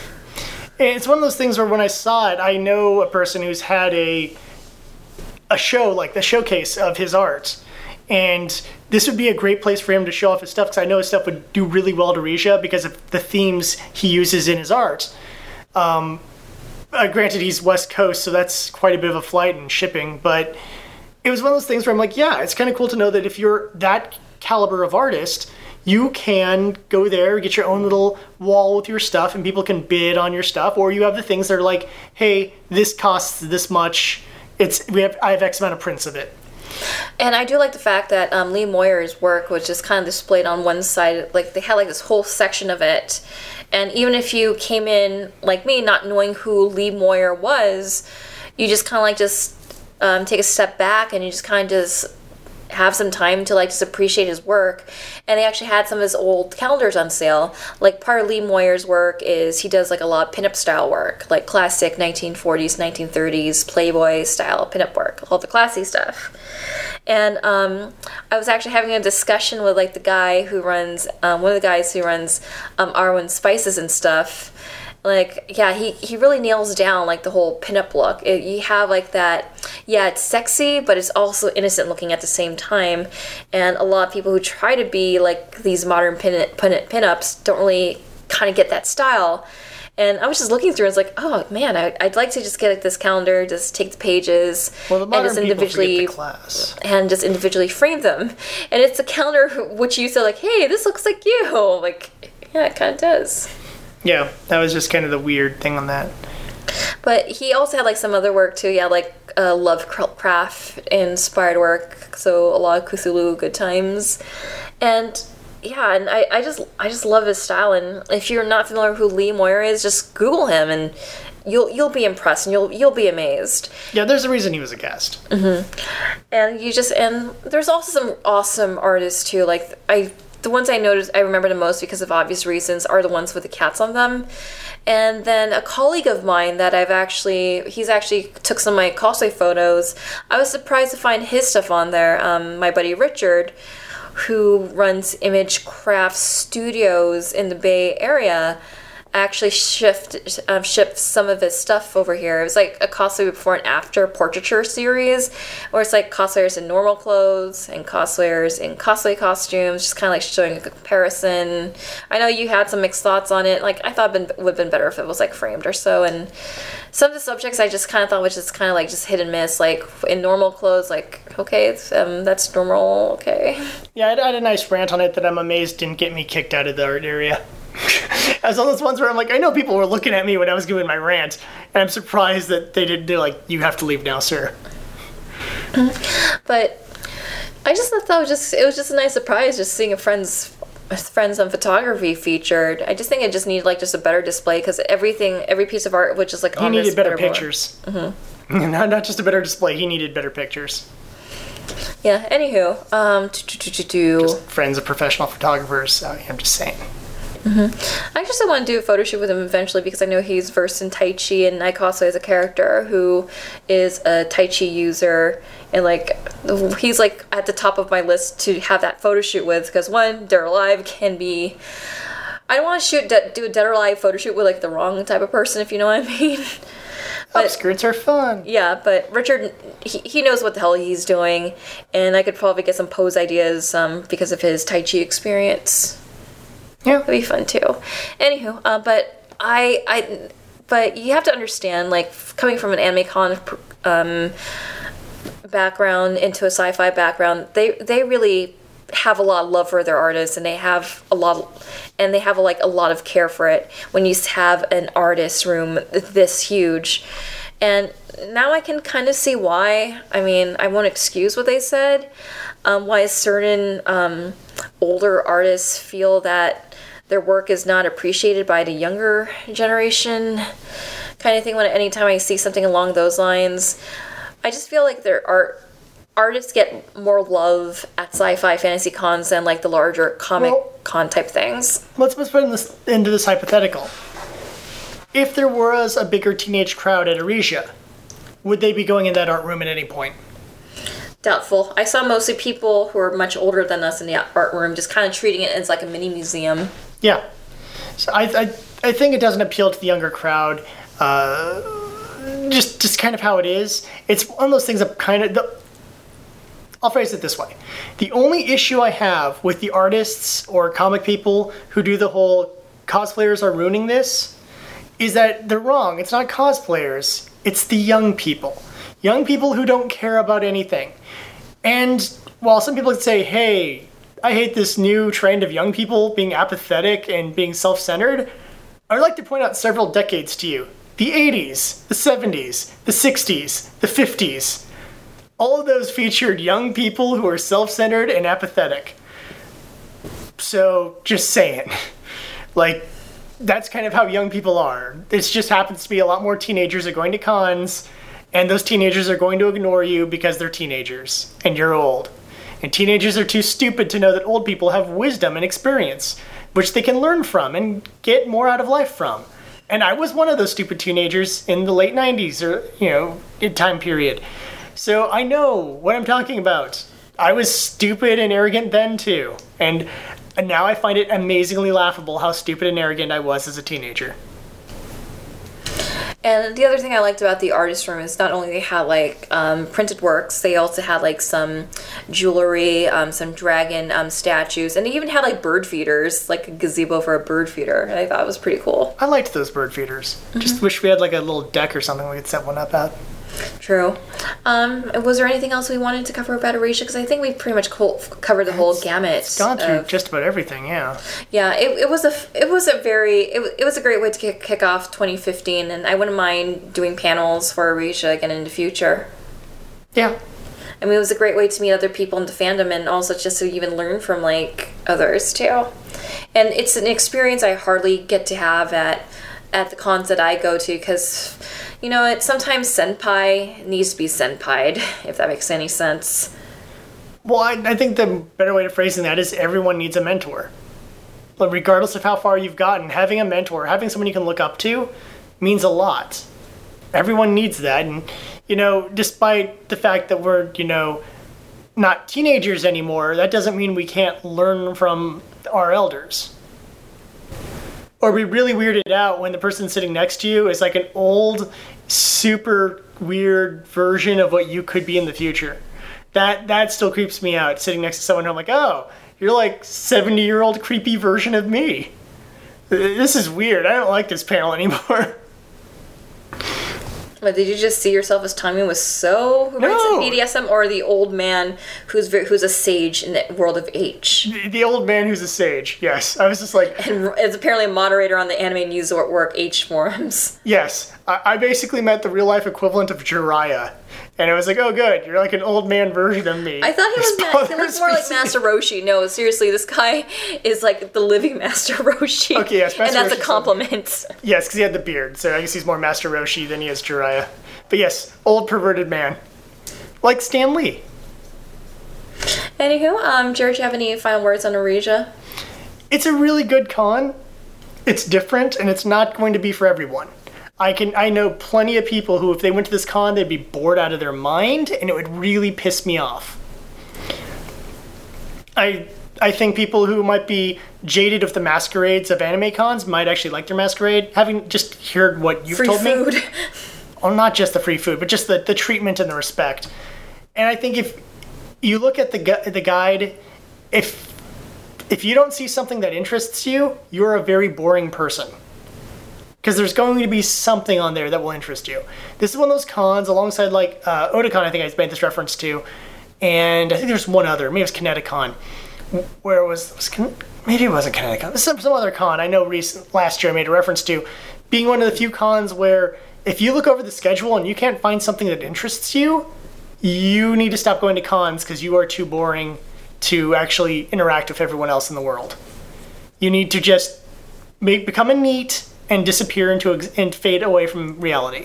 It's one of those things where when I saw it, I know a person who's had a a show, like the showcase of his art. And this would be a great place for him to show off his stuff, because I know his stuff would do really well to Regia because of the themes he uses in his art. Um, uh, granted, he's West Coast, so that's quite a bit of a flight and shipping, but it was one of those things where I'm like, yeah, it's kind of cool to know that if you're that caliber of artist, you can go there, get your own little wall with your stuff, and people can bid on your stuff, or you have the things that are like, hey, this costs this much. It's we have I have X amount of prints of it. And I do like the fact that um, Lee Moyer's work was just kind of displayed on one side. Like, they had like this whole section of it. And even if you came in, like me, not knowing who Lee Moyer was, you just kind of like just um, take a step back and you just kind of just have some time to like just appreciate his work. And they actually had some of his old calendars on sale. Like, part of Lee Moyer's work is he does like a lot of pinup style work, like classic nineteen forties, nineteen thirties Playboy style pinup work, all the classy stuff. And um, I was actually having a discussion with like the guy who runs, um, one of the guys who runs um, Arwen Spices and stuff. Like, yeah, he, he really nails down, like, the whole pinup look. It, you have, like, that, yeah, it's sexy, but it's also innocent looking at the same time. And a lot of people who try to be, like, these modern pin, pin, pinups don't really kind of get that style. And I was just looking through and it's like, oh, man, I, I'd like to just get like, this calendar, just take the pages, well, the and just individually the class. and just individually frame them. And it's a calendar which you say, like, hey, this looks like you. Like, yeah, it kind of does. Yeah, that was just kind of the weird thing on that. But he also had like some other work too. Yeah, like uh, Lovecraft inspired work. So a lot of Cthulhu, Good Times, and yeah, and I, I just I just love his style. And if you're not familiar with who Lee Moyer is, just Google him and you'll you'll be impressed and you'll you'll be amazed. Yeah, there's a reason he was a guest. Mm-hmm. And you just and there's also some awesome artists too. Like I. The ones I noticed, I remember the most because of obvious reasons, are the ones with the cats on them. And then a colleague of mine that I've actually, he's actually took some of my cosplay photos. I was surprised to find his stuff on there. Um, my buddy Richard, who runs Image Craft Studios in the Bay Area, actually shift um, shipped some of his stuff over here. It was like a cosplay before and after portraiture series, where it's like cosplayers in normal clothes and cosplayers in cosplay costumes, just kind of like showing a comparison. I know you had some mixed thoughts on it. Like, I thought it would have been better if it was like framed or so. And some of the subjects I just kind of thought was just kind of like just hit and miss. Like in normal clothes, like, okay, it's, um, that's normal, okay. Yeah, I had a nice rant on it that I'm amazed didn't get me kicked out of the art area. As all those ones where I'm like, I know people were looking at me when I was giving my rant, and I'm surprised that they did. They're like, you have to leave now, sir. But I just thought it was just it was just a nice surprise just seeing a friend's friends on photography featured. I just think it just needed like just a better display because everything, every piece of art, which is like he on needed this better pictures. Mm-hmm. not not just a better display. He needed better pictures. Yeah. Anywho, um, just friends of professional photographers. I'm just saying. Mm-hmm. I just want to do a photo shoot with him eventually because I know he's versed in Tai Chi and I cosplay as a character who is a Tai Chi user and like he's like at the top of my list to have that photo shoot with because one, they're alive, can be I don't want to shoot de- do a Dead or Alive photo shoot with like the wrong type of person, if you know what I mean. But, upskirts are fun. Yeah, but Richard, he, he knows what the hell he's doing, and I could probably get some pose ideas um, because of his Tai Chi experience. Yeah. That'd be fun too. Anywho, uh, but I, I, but you have to understand, like, coming from an anime con um, background into a sci-fi background, they they really have a lot of love for their artists, and they have a lot of, and they have like a lot of care for it when you have an artist room this huge. And now I can kind of see why. I mean, I won't excuse what they said, um, why certain um, older artists feel that their work is not appreciated by the younger generation kind of thing. When anytime I see something along those lines, I just feel like their art artists get more love at sci-fi fantasy cons than like the larger comic well, con type things. Let's, let's put in this, into this hypothetical. If there was a bigger teenage crowd at Arisia, would they be going in that art room at any point? Doubtful. I saw mostly people who are much older than us in the art room, just kind of treating it as like a mini museum. Yeah. So I, I, I think it doesn't appeal to the younger crowd. Uh, just, just kind of how it is. It's one of those things that kind of... The, I'll phrase it this way. The only issue I have with the artists or comic people who do the whole cosplayers are ruining this is that they're wrong. It's not cosplayers. It's the young people. Young people who don't care about anything. And while some people would say, hey, I hate this new trend of young people being apathetic and being self-centered, I'd like to point out several decades to you. The eighties, the seventies, the sixties, the fifties. All of those featured young people who are self-centered and apathetic. So, just saying. Like, that's kind of how young people are. It just happens to be a lot more teenagers are going to cons, and those teenagers are going to ignore you because they're teenagers, and you're old. And teenagers are too stupid to know that old people have wisdom and experience, which they can learn from and get more out of life from. And I was one of those stupid teenagers in the late nineties, or, you know, time period. So I know what I'm talking about. I was stupid and arrogant then too. And now I find it amazingly laughable how stupid and arrogant I was as a teenager. And the other thing I liked about the artist room is not only they had like um, printed works, they also had like some jewelry, um, some dragon um, statues, and they even had like bird feeders, like a gazebo for a bird feeder. And I thought it was pretty cool. I liked those bird feeders. Mm-hmm. Just wish we had like a little deck or something we could set one up at. True. Um, was there anything else we wanted to cover about Arisia? Because I think we've pretty much co- covered the whole gamut. It's gone through of, just about everything, yeah. Yeah, it, it was a it was a very it, it was a great way to kick, kick off twenty fifteen, and I wouldn't mind doing panels for Arisia again in the future. Yeah. I mean, it was a great way to meet other people in the fandom, and also just to even learn from like others too. And it's an experience I hardly get to have at at the cons that I go to, because, you know, it sometimes senpai needs to be senpai'd, if that makes any sense. Well, I, I think the better way of phrasing that is everyone needs a mentor. But regardless of how far you've gotten, having a mentor, having someone you can look up to, means a lot. Everyone needs that, and, you know, despite the fact that we're, you know, not teenagers anymore, that doesn't mean we can't learn from our elders. Or be really weirded out when the person sitting next to you is like an old, super weird version of what you could be in the future. That that still creeps me out, sitting next to someone who I'm like, oh, you're like seventy-year-old creepy version of me. This is weird. I don't like this panel anymore. But did you just see yourself as Tommy was so who writes No. in B D S M, or the old man who's very, who's a sage in the world of H? The, the old man who's a sage, yes. I was just like... And is apparently a moderator on the anime news network H forums. Yes. I, I basically met the real-life equivalent of Jiraiya. And I was like, oh, good. You're like an old man version of me. I thought he was ma- he looked more like species. Master Roshi. No, seriously, this guy is like the living Master Roshi. Okay, yes, Master and that's Roshi's a compliment. Yes, because he had the beard, so I guess he's more Master Roshi than he is Jiraiya. But yes, old perverted man. Like Stan Lee. Anywho, um, Jared, do you have any final words on Arisia? It's a really good con. It's different, and it's not going to be for everyone. I can I know plenty of people who, if they went to this con, they'd be bored out of their mind, and it would really piss me off. I I think people who might be jaded of the masquerades of anime cons might actually like their masquerade, having just heard what you've Free told food. me. Well, not just the free food, but just the, the treatment and the respect. And I think if you look at the gu- the guide, if if you don't see something that interests you, you're a very boring person. Because there's going to be something on there that will interest you. This is one of those cons, alongside like uh, Otakon, I think I made this reference to, and I think there's one other, maybe it was Kineticon, where it was, was Kin- maybe it wasn't Kineticon, some some other con I know recent last year I made a reference to, being one of the few cons where if you look over the schedule and you can't find something that interests you, you need to stop going to cons because you are too boring to actually interact with everyone else in the world. You need to just make become a NEET and disappear into ex- and fade away from reality.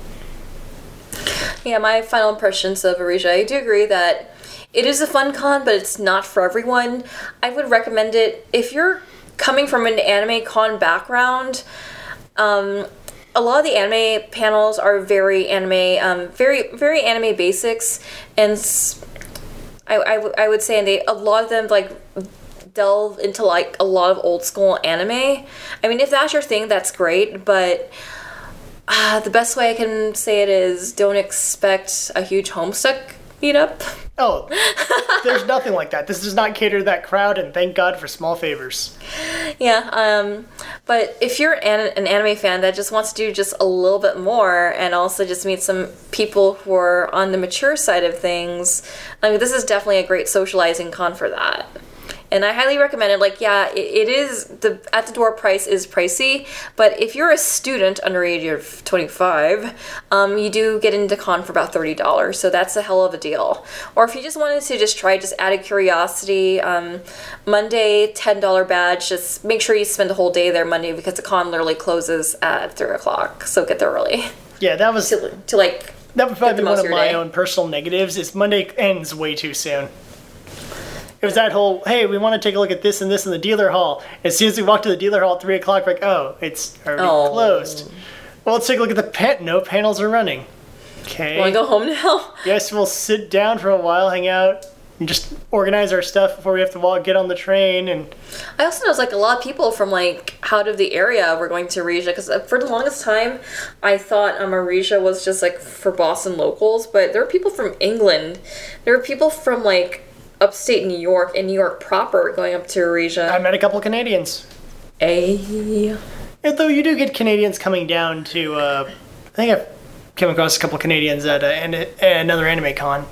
Yeah, my final impressions of Arisia, I do agree that it is a fun con, but it's not for everyone. I would recommend it if you're coming from an anime con background. Um, a lot of the anime panels are very anime, um, very very anime basics, and s- I, I, w- I would say and they a lot of them like delve into like a lot of old school anime. I mean, if that's your thing, that's great, but uh, the best way I can say it is don't expect a huge Homestuck meetup. Oh, there's nothing like that. This does not cater to that crowd, and thank God for small favors. Yeah, um, but if you're an, an anime fan that just wants to do just a little bit more and also just meet some people who are on the mature side of things, I mean, this is definitely a great socializing con for that. And I highly recommend it. Like, yeah, it, it is, the at the door price is pricey, but if you're a student under age of twenty-five, um, you do get into con for about thirty dollars, so that's a hell of a deal. Or if you just wanted to just try, just out of curiosity, um, Monday, ten dollars badge, just make sure you spend the whole day there Monday because the con literally closes at three o'clock, so get there early. Yeah, that was, To, to like, that would probably the be one most of of your my day. own personal negatives, is Monday ends way too soon. It was that whole, hey, we want to take a look at this and this in the dealer hall. As soon as we walk to the dealer hall at three o'clock, we're like, oh, it's already Oh. closed. Well, let's take a look at the pan. No panels are running. Okay. want to go home now? Yes, we'll sit down for a while, hang out, and just organize our stuff before we have to walk, get on the train. And I also know like a lot of people from like out of the area were going to Arisia because for the longest time I thought um, Arisia was just like for Boston locals, but there were people from England, there were people from like upstate New York and New York proper going up to I Arisia. met a couple of Canadians. Ay. Although you do get Canadians coming down to, uh, I think I've come across a couple of Canadians at, a, an- at another anime con.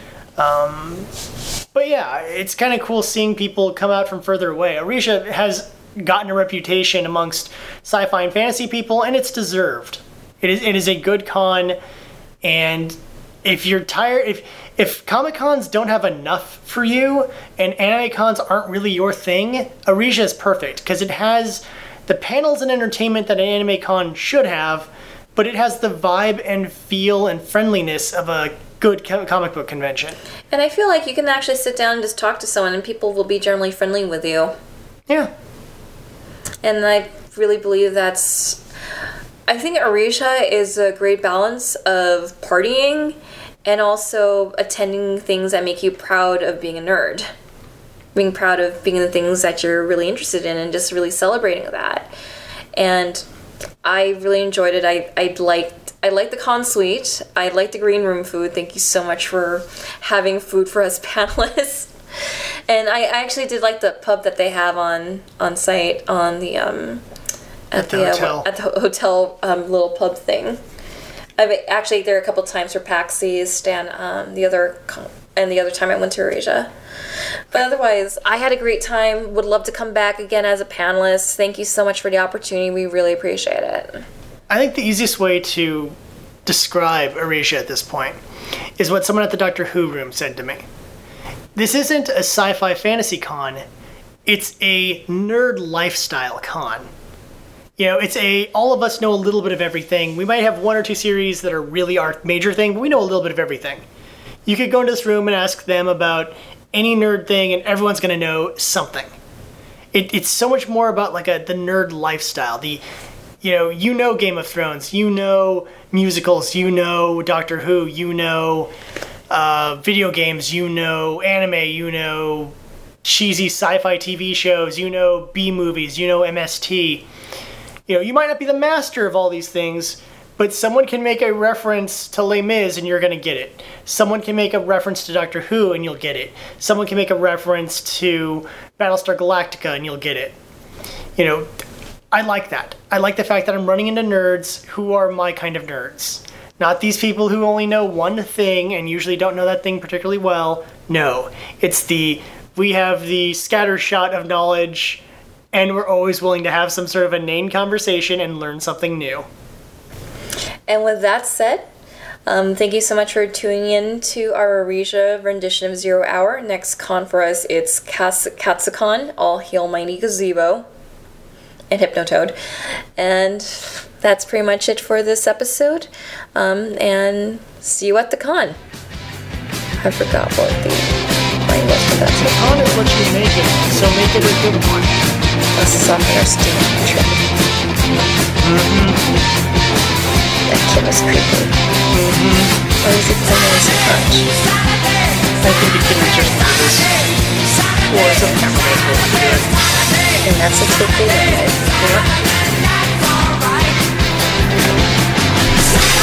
Um, but yeah, it's kind of cool seeing people come out from further away. Arisia has gotten a reputation amongst sci-fi and fantasy people, and it's deserved. It is it is a good con, and if you're tired, if if Comic Cons don't have enough for you, and anime cons aren't really your thing, Arisia is perfect because it has the panels and entertainment that an anime con should have, but it has the vibe and feel and friendliness of a good co- comic book convention. And I feel like you can actually sit down and just talk to someone and people will be generally friendly with you. Yeah. And I really believe that's... I think Arisia is a great balance of partying and also attending things that make you proud of being a nerd. Being proud of being the things that you're really interested in and just really celebrating that. And I really enjoyed it. I, I liked I liked the con suite. I liked the green room food. Thank you so much for having food for us panelists. And I, I actually did like the pub that they have on, on site on the um at, At the the, hotel. Uh, at the hotel um, little pub thing. I've actually ate there a couple times for Paxi's and um, the other con- and the other time I went to Eurasia. But otherwise, I had a great time. Would love to come back again as a panelist. Thank you so much for the opportunity. We really appreciate it. I think the easiest way to describe Arisia at this point is what someone at the Doctor Who room said to me. This isn't a sci-fi fantasy con, it's a nerd lifestyle con. You know, it's a, all of us know a little bit of everything. We might have one or two series that are really our major thing, but we know a little bit of everything. You could go into this room and ask them about any nerd thing and everyone's going to know something. It, it's so much more about like a the nerd lifestyle. The, you know, you know Game of Thrones, you know musicals, you know Doctor Who, you know uh, video games, you know anime, you know cheesy sci-fi T V shows, you know B movies, you know M S T. You know, you might not be the master of all these things, but someone can make a reference to Les Mis and you're going to get it. Someone can make a reference to Doctor Who and you'll get it. Someone can make a reference to Battlestar Galactica and you'll get it. You know, I like that. I like the fact that I'm running into nerds who are my kind of nerds. Not these people who only know one thing and usually don't know that thing particularly well. No, it's the, we have the scatter shot of knowledge and we're always willing to have some sort of inane conversation and learn something new. And with that said, um, thank you so much for tuning in to our Arisia rendition of Zero Hour. Next con for us, it's Kats- Katsucon, All Hail Mighty Gazebo, and Hypnotoad. And that's pretty much it for this episode. Um, and see you at the con. I forgot what the line was for that. The con is what you make it, so make it a good one. That's a software steam trick. Mm-hmm. That kid was creepy. Mm-hmm. Or is it the noisy punch? I think the kid was just nervous. Or some camera was to do it. And that's a take they went with. Yeah.